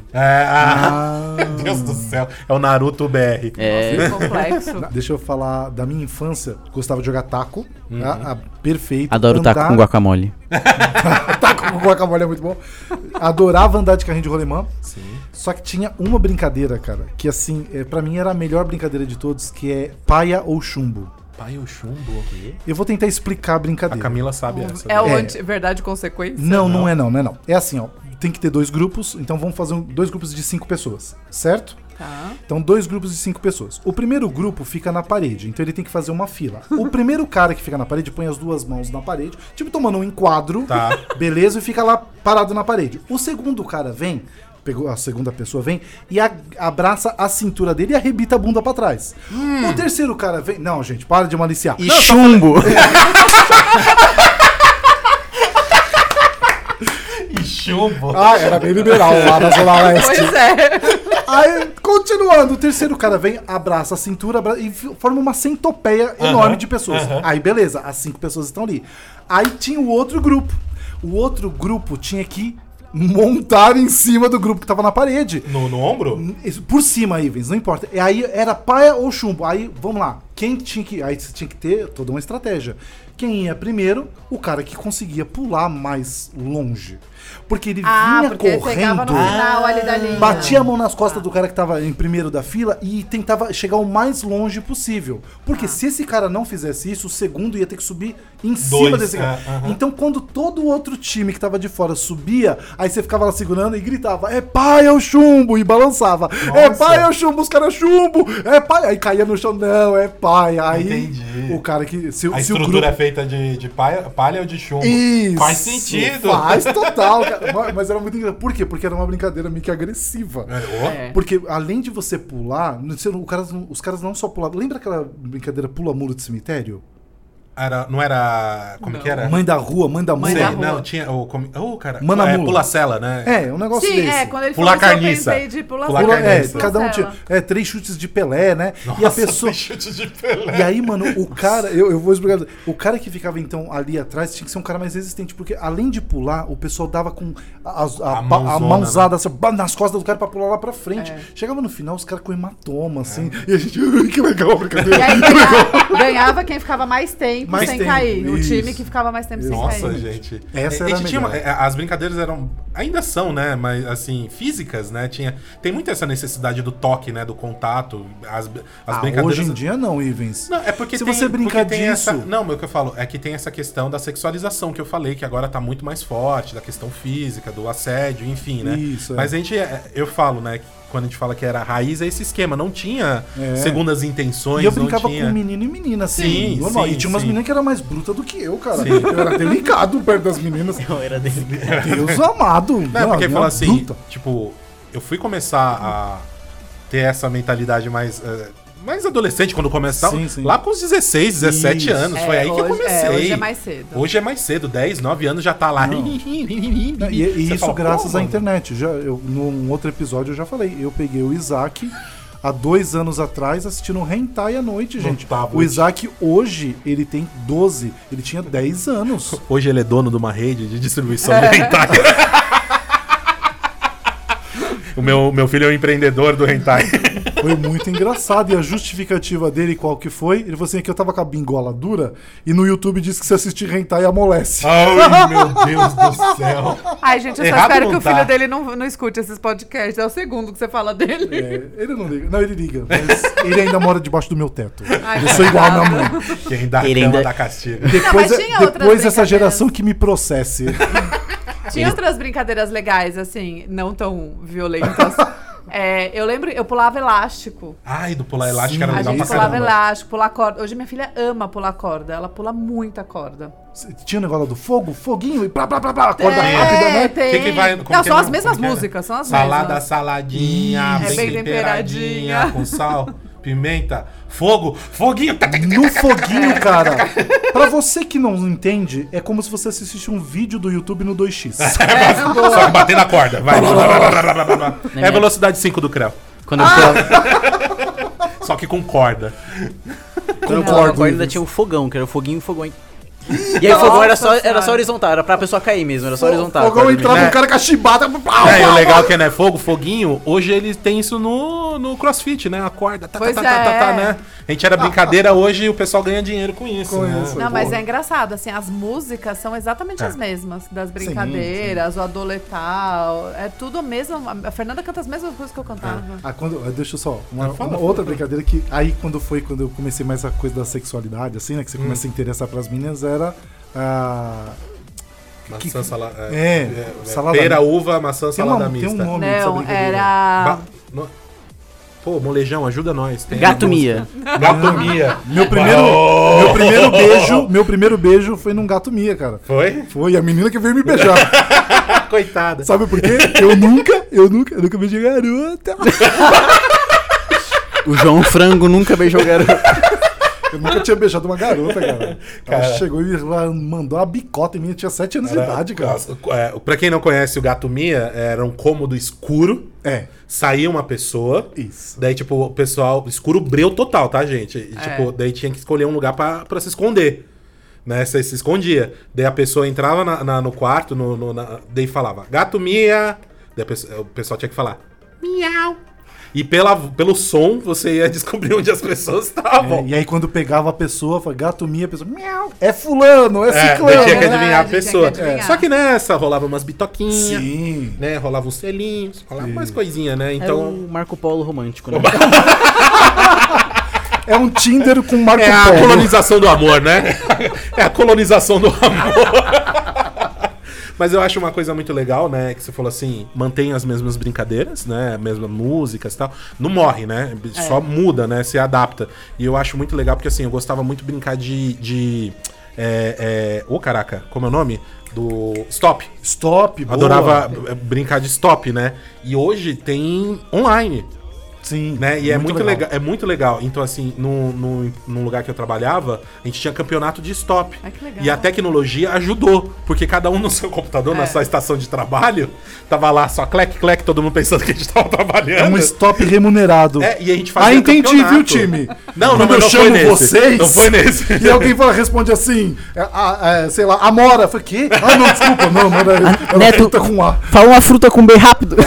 Meu Deus do céu. É o Naruto BR. É. Complexo. Deixa eu falar da minha infância. Gostava de jogar taco. Perfeito. Adoro taco com guacamole. Taco com guacamole é muito bom. Adorava andar de carrinho de rolemã. Sim. Só que tinha uma brincadeira, cara, que assim, pra mim era a melhor brincadeira de todos, que é paia ou chumbo. Pai, o chumbo. Eu vou tentar explicar a A brincadeira. Camila sabe essa. É o né? verdade e consequência? Não é. É assim, ó. Tem que ter 2 grupos, então vamos fazer 2 grupos de 5 pessoas, certo? Tá. Então, 2 grupos de 5 pessoas. O primeiro grupo fica na parede, então ele tem que fazer uma fila. O primeiro cara que fica na parede põe as 2 mãos na parede, tipo tomando um enquadro, Tá. beleza, e fica lá parado na parede. O segundo cara vem, a segunda pessoa vem e abraça a cintura dele e arrebita a bunda pra trás. O terceiro cara vem... Não, gente, para de maliciar. E chumbo. E chumbo. Ah, era bem liberal lá na Zona Leste. Pois é. Aí, continuando, o terceiro cara vem, abraça a cintura e forma uma centopeia enorme de pessoas. Aí, beleza, as 5 pessoas estão ali. Aí tinha o outro grupo. O outro grupo tinha que montar em cima do grupo que tava na parede. No ombro? Por cima, Ivens, não importa. E aí era paia ou chumbo. Aí, vamos lá. Quem tinha que... Aí você tinha que ter toda uma estratégia. Quem ia primeiro, o cara que conseguia pular mais longe. Porque ele vinha Porque pegava no correndo... final ali da linha. Batia a mão nas costas do cara que tava em primeiro da fila e tentava chegar o mais longe possível. Porque se esse cara não fizesse isso, o segundo ia ter que subir em cima desse cara. Então, quando todo o outro time que tava de fora subia, aí você ficava lá segurando e gritava: é pai, é o chumbo! E balançava. É pai, é o chumbo, os caras chumbo! É pai! Aí caía no chão, não, é pai. Aí Entendi. o cara que... Se A o estrutura grupo... é feita de palha ou de chumbo? Isso, Faz sentido. Faz total, cara. Mas era muito engraçado. Por quê? Porque era uma brincadeira meio que agressiva. É. Porque além de você pular, os caras não só pulavam. Lembra aquela brincadeira pula-muro de cemitério? Não era... Como que era? Mãe da rua, mãe da mãe. Sei, da rua. não, tinha... cara, Manamula. pula-cela, né? É, um negócio Sim, desse. quando ele Pular falou isso, carniça. eu pensei de pular Pular carniça. carniça. Cada um tinha 3 chutes de Pelé, né? E a pessoa... chute de Pelé. E aí, mano, o cara... Eu vou explicar. O cara que ficava, então, ali atrás tinha que ser um cara mais resistente. Porque, além de pular, o pessoal dava com a mãozada assim, nas costas do cara pra pular lá pra frente. Chegava no final, os caras com hematoma, assim. E a gente... Ai, que legal a brincadeira. E aí ganhava quem ficava mais tempo tempo Mais sem tempo, cair. O isso. time que ficava mais tempo sem Nossa, cair. gente. Essa A era gente tinha melhor. as brincadeiras eram. Ainda são, né? Mas assim, físicas, né? Tem muito essa necessidade do toque, né? Do contato. As brincadeiras. Hoje em dia não, Ivens. Não, é porque Se você brincar porque tem disso- Não, mas o que eu falo é que tem essa questão da sexualização que eu falei, que agora tá muito mais forte, da questão física, do assédio, enfim, né? Isso, é. Mas a gente, eu falo, né? Quando a gente fala que era raiz, é esse esquema. Não tinha É. segundas intenções, E eu não brincava tinha... com menino e menina, assim, Sim, normal. sim, E tinha umas sim. meninas que eram mais brutas do que eu, cara. Sim. Eu era delicado perto das meninas. Eu era dele. Deus amado. Não, é porque minha fala assim, bruta. tipo, eu fui começar a ter essa mentalidade mais adolescente quando começava. Sim, sim. Lá com os 16, 17 Isso. anos. Foi aí que eu hoje- comecei. hoje é mais cedo. Hoje é mais cedo, 10, 9 anos já tá lá. Não. E Você isso fala, graças pô, à mano. internet. Num outro episódio eu já falei. Eu peguei o Isaac há 2 anos atrás assistindo Hentai à noite, gente. tablet. O Isaac hoje, ele tem 12. Ele tinha 10 anos. Hoje ele é dono de uma rede de distribuição de hentai. O meu filho é um empreendedor do hentai. Foi muito engraçado. E a justificativa dele, qual que foi? Ele falou assim, que eu tava com a bingola dura e no YouTube diz que se assistir Hentai amolece. Ai, meu Deus do céu. Ai, gente, eu só Errado espero não que o tá. filho dele não escute esses podcasts. É o segundo que você fala dele. É, ele não liga. Não, ele liga. Mas ele ainda mora debaixo do meu teto. Ai, Eu sou igual a minha mãe. Quem dá Ele cama ainda- dá castigo. Depois, mas tinha outras depois essa brincadeiras. geração que me processe. Tinha outras brincadeiras legais, assim, não tão violentas. Eu lembro, eu pulava elástico. Ai, do pular elástico era A legal gente pra pulava caramba. elástico, pular corda. Hoje minha filha ama pular corda. Ela pula muita corda. Tinha o negócio do fogo, foguinho e blá blá blá blá, corda rápida, né? Tem. Que vai- como Não, que são é as mesmo? mesmas Como que é? músicas, são as Salada, mesmas. saladinha, Isso. bem É bem temperadinha, temperadinha. com sal, pimenta, fogo, foguinho. No foguinho, cara. Pra você que não entende, é como se você assistisse um vídeo do YouTube no 2x. Só que bater na corda, vai. É a velocidade 5 do Creu. Quando eu pulava, Só que com corda. quando eu Concordo, pulava corda, ainda Ives. tinha o fogão, que era o foguinho e o fogão. E aí o fogão era só Senhora. horizontal, era pra pessoa cair mesmo, era só horizontal. O fogão Corda entrava né? um cara com a chibata. É, e o legal que é, né? Foguinho, hoje eles têm isso no CrossFit, né? A corda, Pois é. né? A gente era brincadeira, hoje o pessoal ganha dinheiro com isso, Com né? isso. Não, mas é engraçado, assim, as músicas são exatamente as mesmas das brincadeiras, o adoletal, é tudo mesmo. A Fernanda canta as mesmas coisas que eu cantava. Deixa eu só. Uma Fala. outra brincadeira que. Aí quando eu comecei mais a coisa da sexualidade, assim, né? Que você começa a interessar pras meninas, era. Maçã salada. salada- Pera, uva, maçã, Tem, salada tem mista. um nome dessa Não, brincadeira. era. Pô, molejão, ajuda nós. Tem Gatomia. Gatomia. Meu primeiro beijo foi num Gato Mia, cara. Foi? Foi a menina que veio me beijar. Coitada. Sabe por quê? Eu nunca beijei garota. O João Frango nunca beijou garoto. Eu nunca tinha beijado uma garota, cara. Ela Cara. chegou e mandou uma bicota em mim. Eu tinha 7 anos de idade, cara. Nossa, pra quem não conhece o Gato Mia, era um cômodo escuro. É, Saía uma pessoa. isso. Daí, tipo, o pessoal. Escuro breu total, tá, gente? E, tipo, daí tinha que escolher um lugar pra se esconder. Né? Você se escondia. Daí a pessoa entrava no quarto, daí falava, Gato Mia. Daí o pessoal tinha que falar, miau. E pelo som, você ia descobrir onde as pessoas estavam. E aí quando pegava a pessoa, falava, Gato Mia, a pessoa, miau, é fulano, é Daí ciclano. tinha que Verdade, adivinhar a tinha que pessoa. adivinhar. Só que nessa rolava umas bitoquinhas, Sim. né? Rolava uns selinhos, rolava umas coisinhas, né? Era Então. o Marco Polo romântico, né? É um Tinder com Marco É a Polo. colonização do amor, né? É a colonização do amor. Mas eu acho uma coisa muito legal, né? Que você falou assim, mantém as mesmas brincadeiras, né? As mesmas músicas e tal. Não morre, né? Só muda, né? Se adapta. E eu acho muito legal, porque assim, eu gostava muito de brincar Ô, caraca, como é o nome? Do Stop. Stop, boa. Adorava brincar de stop, né? E hoje tem online. Sim. Né? E é muito legal. É muito legal. Então, assim, num lugar que eu trabalhava, a gente tinha campeonato de stop. Ai, que legal. E a tecnologia ajudou. Porque cada um no seu computador, na sua estação de trabalho, tava lá só clec, clec, todo mundo pensando que a gente tava É trabalhando. um stop remunerado. E a gente fazia entendi, campeonato. viu, time? Não, Quando mas eu não chamo foi nesse. vocês. Não foi nesse. E alguém responde assim, sei lá, Amora. Eu falei, quê? Ah, não, desculpa, não era Neto, fruta com A. Fala uma fruta com B rápido.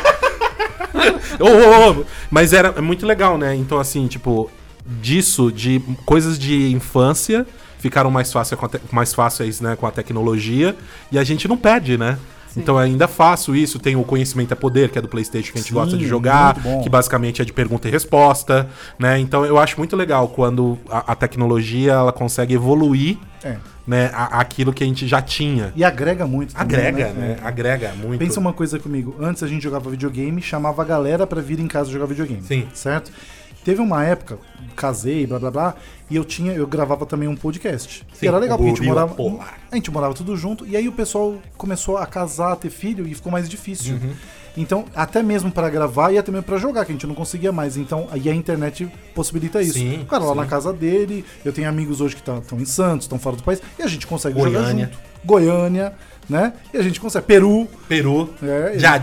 Mas era muito legal, né? Então, assim, tipo, de coisas de infância ficaram mais fáceis, né, com a tecnologia, e a gente não perde, né? Então eu ainda faço isso, tem o Conhecimento é Poder, que é do PlayStation, que a gente gosta de jogar, que basicamente é de pergunta e resposta, né? Então eu acho muito legal quando a tecnologia ela consegue evoluir, né, aquilo que a gente já tinha. E agrega muito também, Agrega, né? Agrega muito. Pensa uma coisa comigo, antes a gente jogava videogame, chamava a galera pra vir em casa jogar videogame. Sim. Certo? Teve uma época, casei, blá blá blá, e eu gravava também um podcast. Sim, e era legal, porque Polar. a gente morava tudo junto, e aí o pessoal começou a casar, a ter filho, e ficou mais difícil. Então, até mesmo pra gravar e até mesmo pra jogar, que a gente não conseguia mais. Então, aí a internet possibilita isso. Sim, o cara lá na casa dele, eu tenho amigos hoje que estão em Santos, estão fora do país, e a gente consegue jogar junto. Goiânia, né? E a gente consegue. Peru. Já.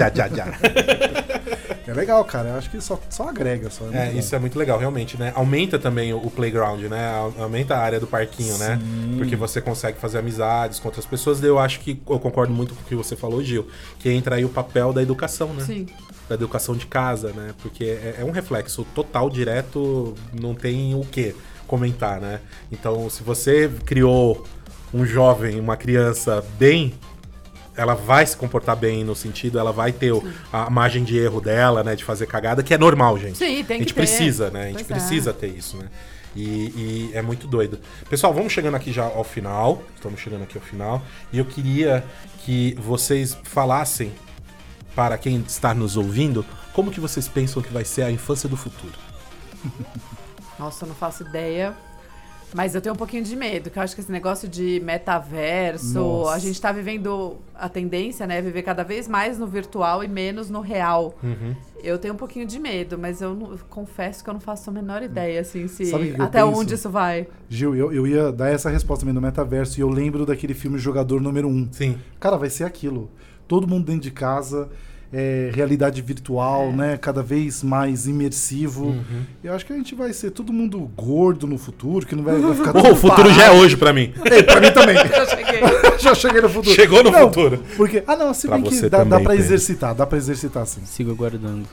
É legal, cara. Eu acho que só agrega. Isso é muito legal, realmente, né? Aumenta também o playground, né? Aumenta a área do parquinho, né? Porque você consegue fazer amizades com outras pessoas. Daí eu acho que eu concordo muito com o que você falou, Gil, que entra aí o papel da educação, né? Sim. Da educação de casa, né? Porque é um reflexo total, direto, não tem o que comentar, né? Então, se você criou um jovem, uma criança bem, ela vai se comportar bem no sentido, ela vai ter a margem de erro dela, né, de fazer cagada, que é normal, gente. Sim, tem que ter. A gente precisa, né? A gente precisa ter isso, né? E é muito doido. Pessoal, vamos chegando aqui já ao final. Estamos chegando aqui ao final. E eu queria que vocês falassem para quem está nos ouvindo, como que vocês pensam que vai ser a infância do futuro? Nossa, eu não faço ideia. Mas eu tenho um pouquinho de medo, que eu acho que esse negócio de metaverso, a gente tá vivendo a tendência, né, viver cada vez mais no virtual e menos no real. Eu tenho um pouquinho de medo, mas eu confesso que eu não faço a menor ideia, assim, até onde isso vai. Gil, eu ia dar essa resposta também do metaverso, e eu lembro daquele filme Jogador Número 1. Sim. Cara, vai ser aquilo. Todo mundo dentro de casa, realidade virtual, né? Cada vez mais imersivo. Eu acho que a gente vai ser todo mundo gordo no futuro, que não vai ficar tudo o futuro já é hoje pra mim. Pra mim também. Eu cheguei. Já cheguei no futuro. Chegou no futuro. Porque, se Pra bem que você dá também, pra Pedro. exercitar, dá pra exercitar sim. Sigo aguardando.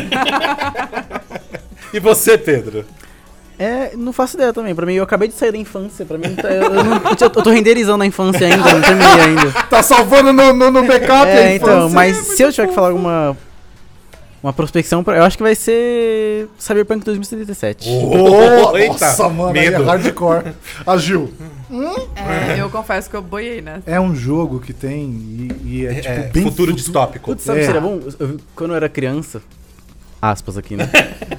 E você, Pedro? Não faço ideia também. Pra mim, eu acabei de sair da infância. Pra mim, eu tô renderizando a infância ainda, não terminei ainda. Tá salvando no backup a infância. Então, mas se eu tiver que falar alguma prospecção, eu acho que vai ser Cyberpunk 2077. Eita, Nossa, mano, medo. aí é hardcore. A Gil. Eu confesso que eu boiei, né? É um jogo que tem e é tipo bem futuro distópico. Putz, sabe o que seria bom? Quando eu era criança, aspas aqui, né?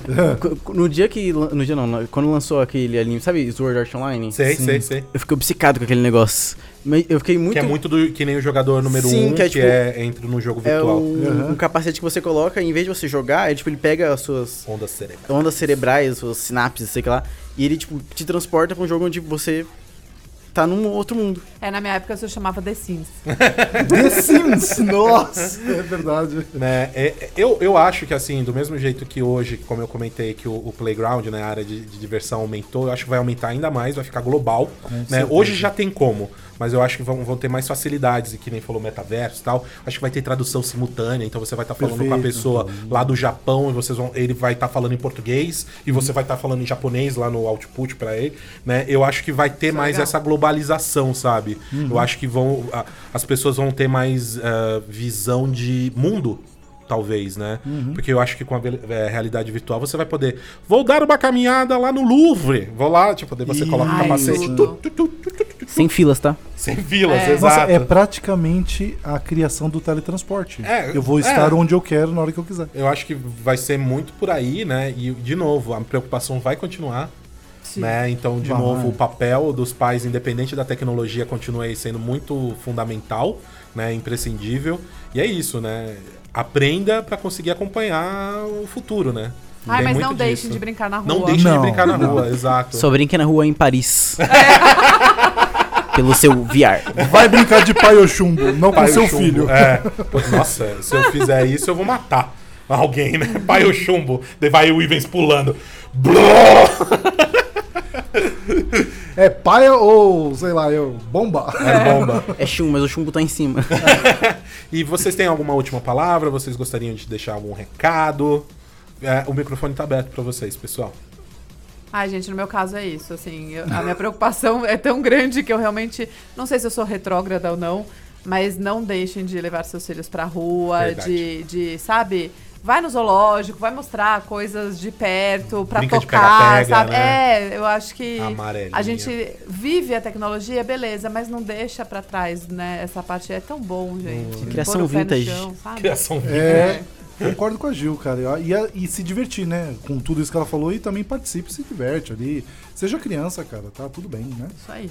Quando lançou aquele anime, sabe Sword Art Online? Sei. Eu fiquei obcecado com aquele negócio. Eu fiquei muito... Que é muito que nem o jogador número 1, que entra no jogo virtual. Um capacete que você coloca, em vez de você jogar, ele pega as suas ondas cerebrais, as suas sinapses, sei lá, e ele te transporta pra um jogo onde você tá num outro mundo. Na minha época eu chamava The Sims. The Sims, nossa, é verdade. Né? Eu acho que, assim, do mesmo jeito que hoje, como eu comentei, que o playground, né, a área de diversão aumentou, eu acho que vai aumentar ainda mais, vai ficar global. Né? Hoje já tem como, mas eu acho que vão ter mais facilidades, e que nem falou metaverso e tal. Acho que vai ter tradução simultânea, então você vai estar falando com a pessoa lá do Japão, e ele vai estar falando em português, e você vai estar falando em japonês lá no output pra ele. Né? Eu acho que vai ter mais essa globalização, sabe? Eu acho que as pessoas vão ter mais visão de mundo, talvez, né? Porque eu acho que com a realidade virtual você vai poder... Vou dar uma caminhada lá no Louvre. Vou lá, daí você coloca o capacete. Sem filas, tá? Sem filas, Nossa, exato. é praticamente a criação do teletransporte. Eu vou estar onde eu quero, na hora que eu quiser. Eu acho que vai ser muito por aí, né? E, de novo, a preocupação vai continuar. Né? Então, de novo, o papel dos pais, independente da tecnologia, continua aí sendo muito fundamental, né? Imprescindível. E é isso, né? Aprenda pra conseguir acompanhar o futuro, né? Mas não deixem de brincar na rua. Não deixem de brincar na rua, exato. Só brinque na rua em Paris. Pelo seu VR. Vai brincar de pai ou chumbo, não com seu filho. Nossa, se eu fizer isso, eu vou matar alguém, né? Pai ou chumbo. Daí vai o Ivens pulando. É paia ou, sei lá, bomba? Bomba. É chumbo, mas o chumbo tá em cima. E vocês têm alguma última palavra? Vocês gostariam de deixar algum recado? O microfone tá aberto pra vocês, pessoal. Ai, gente, no meu caso é isso, assim, a minha preocupação é tão grande que eu realmente, não sei se eu sou retrógrada ou não, mas não deixem de levar seus filhos pra rua, sabe, vai no zoológico, vai mostrar coisas de perto, pra Brinca tocar, de pega-pega, sabe? né? Eu acho que Amarelinha. a gente vive a tecnologia, beleza, mas não deixa pra trás, né, essa parte é tão bom, gente. Criação Pôr o pé no vintage. chão, sabe? Criação Concordo com a Gil, cara. E se divertir, né? Com tudo isso que ela falou e também participe, se diverte ali. Seja criança, cara, tá tudo bem, né? Isso aí.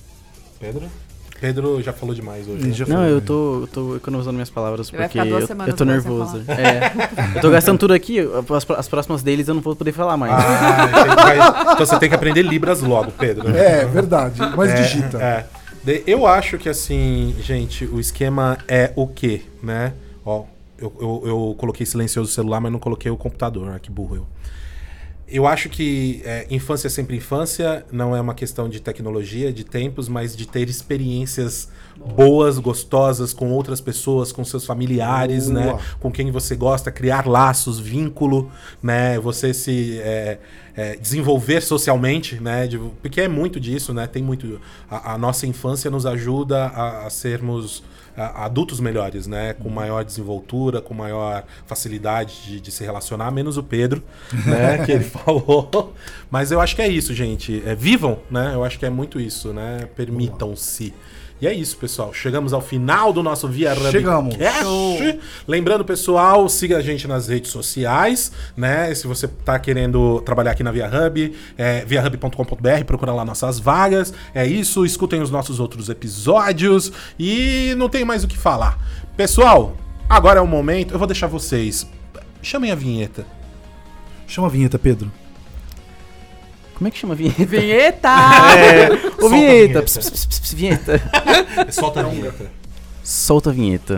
Pedro já falou demais hoje. Ele Né? já Não, falou, eu né? tô economizando minhas palavras Ele vai porque ficar 2 eu semanas tô sem nervoso. falar. Eu tô gastando tudo aqui, as próximas deles eu não vou poder falar mais. Então você tem que aprender Libras logo, Pedro. Né? É, verdade. Mas digita. Eu acho que assim, gente, o esquema é o quê, né? Ó, eu coloquei silencioso o celular, mas não coloquei o computador. Ah, que burro eu. Eu acho que infância é sempre infância, não é uma questão de tecnologia, de tempos, mas de ter experiências boas, gostosas com outras pessoas, com seus familiares, Boa. né? Com quem você gosta, criar laços, vínculo, né? Você se desenvolver socialmente, né? Porque é muito disso, né? Tem muito. A nossa infância nos ajuda a sermos adultos melhores, né? Com maior desenvoltura, com maior facilidade de se relacionar, menos o Pedro, né? Que ele falou. Mas eu acho que é isso, gente. Vivam, né? Eu acho que é muito isso, né? Permitam-se. E é isso, pessoal. Chegamos ao final do nosso Via Hub Chegamos. Cast. Lembrando, pessoal, siga a gente nas redes sociais, né? Se você tá querendo trabalhar aqui na Via Hub, viahub.com.br, procura lá nossas vagas. É isso, escutem os nossos outros episódios e não tem mais o que falar. Pessoal, agora é o momento. Eu vou deixar vocês. Chamem a vinheta. Chama a vinheta, Pedro. Como é que chama a vinheta? Vinheta! Ô, Solta a vinheta! vinheta. Vinheta. Solta a vinheta. Solta a vinheta.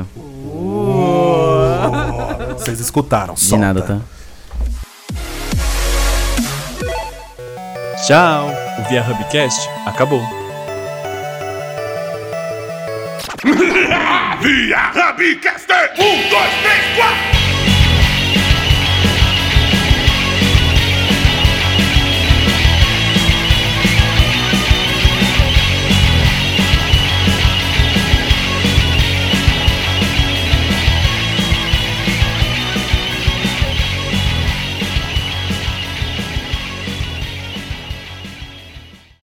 Vocês escutaram. De Solta. nada, tá? Tchau! O Via Hubcast acabou. Via Hubcaster! 1, 2, 3, 4!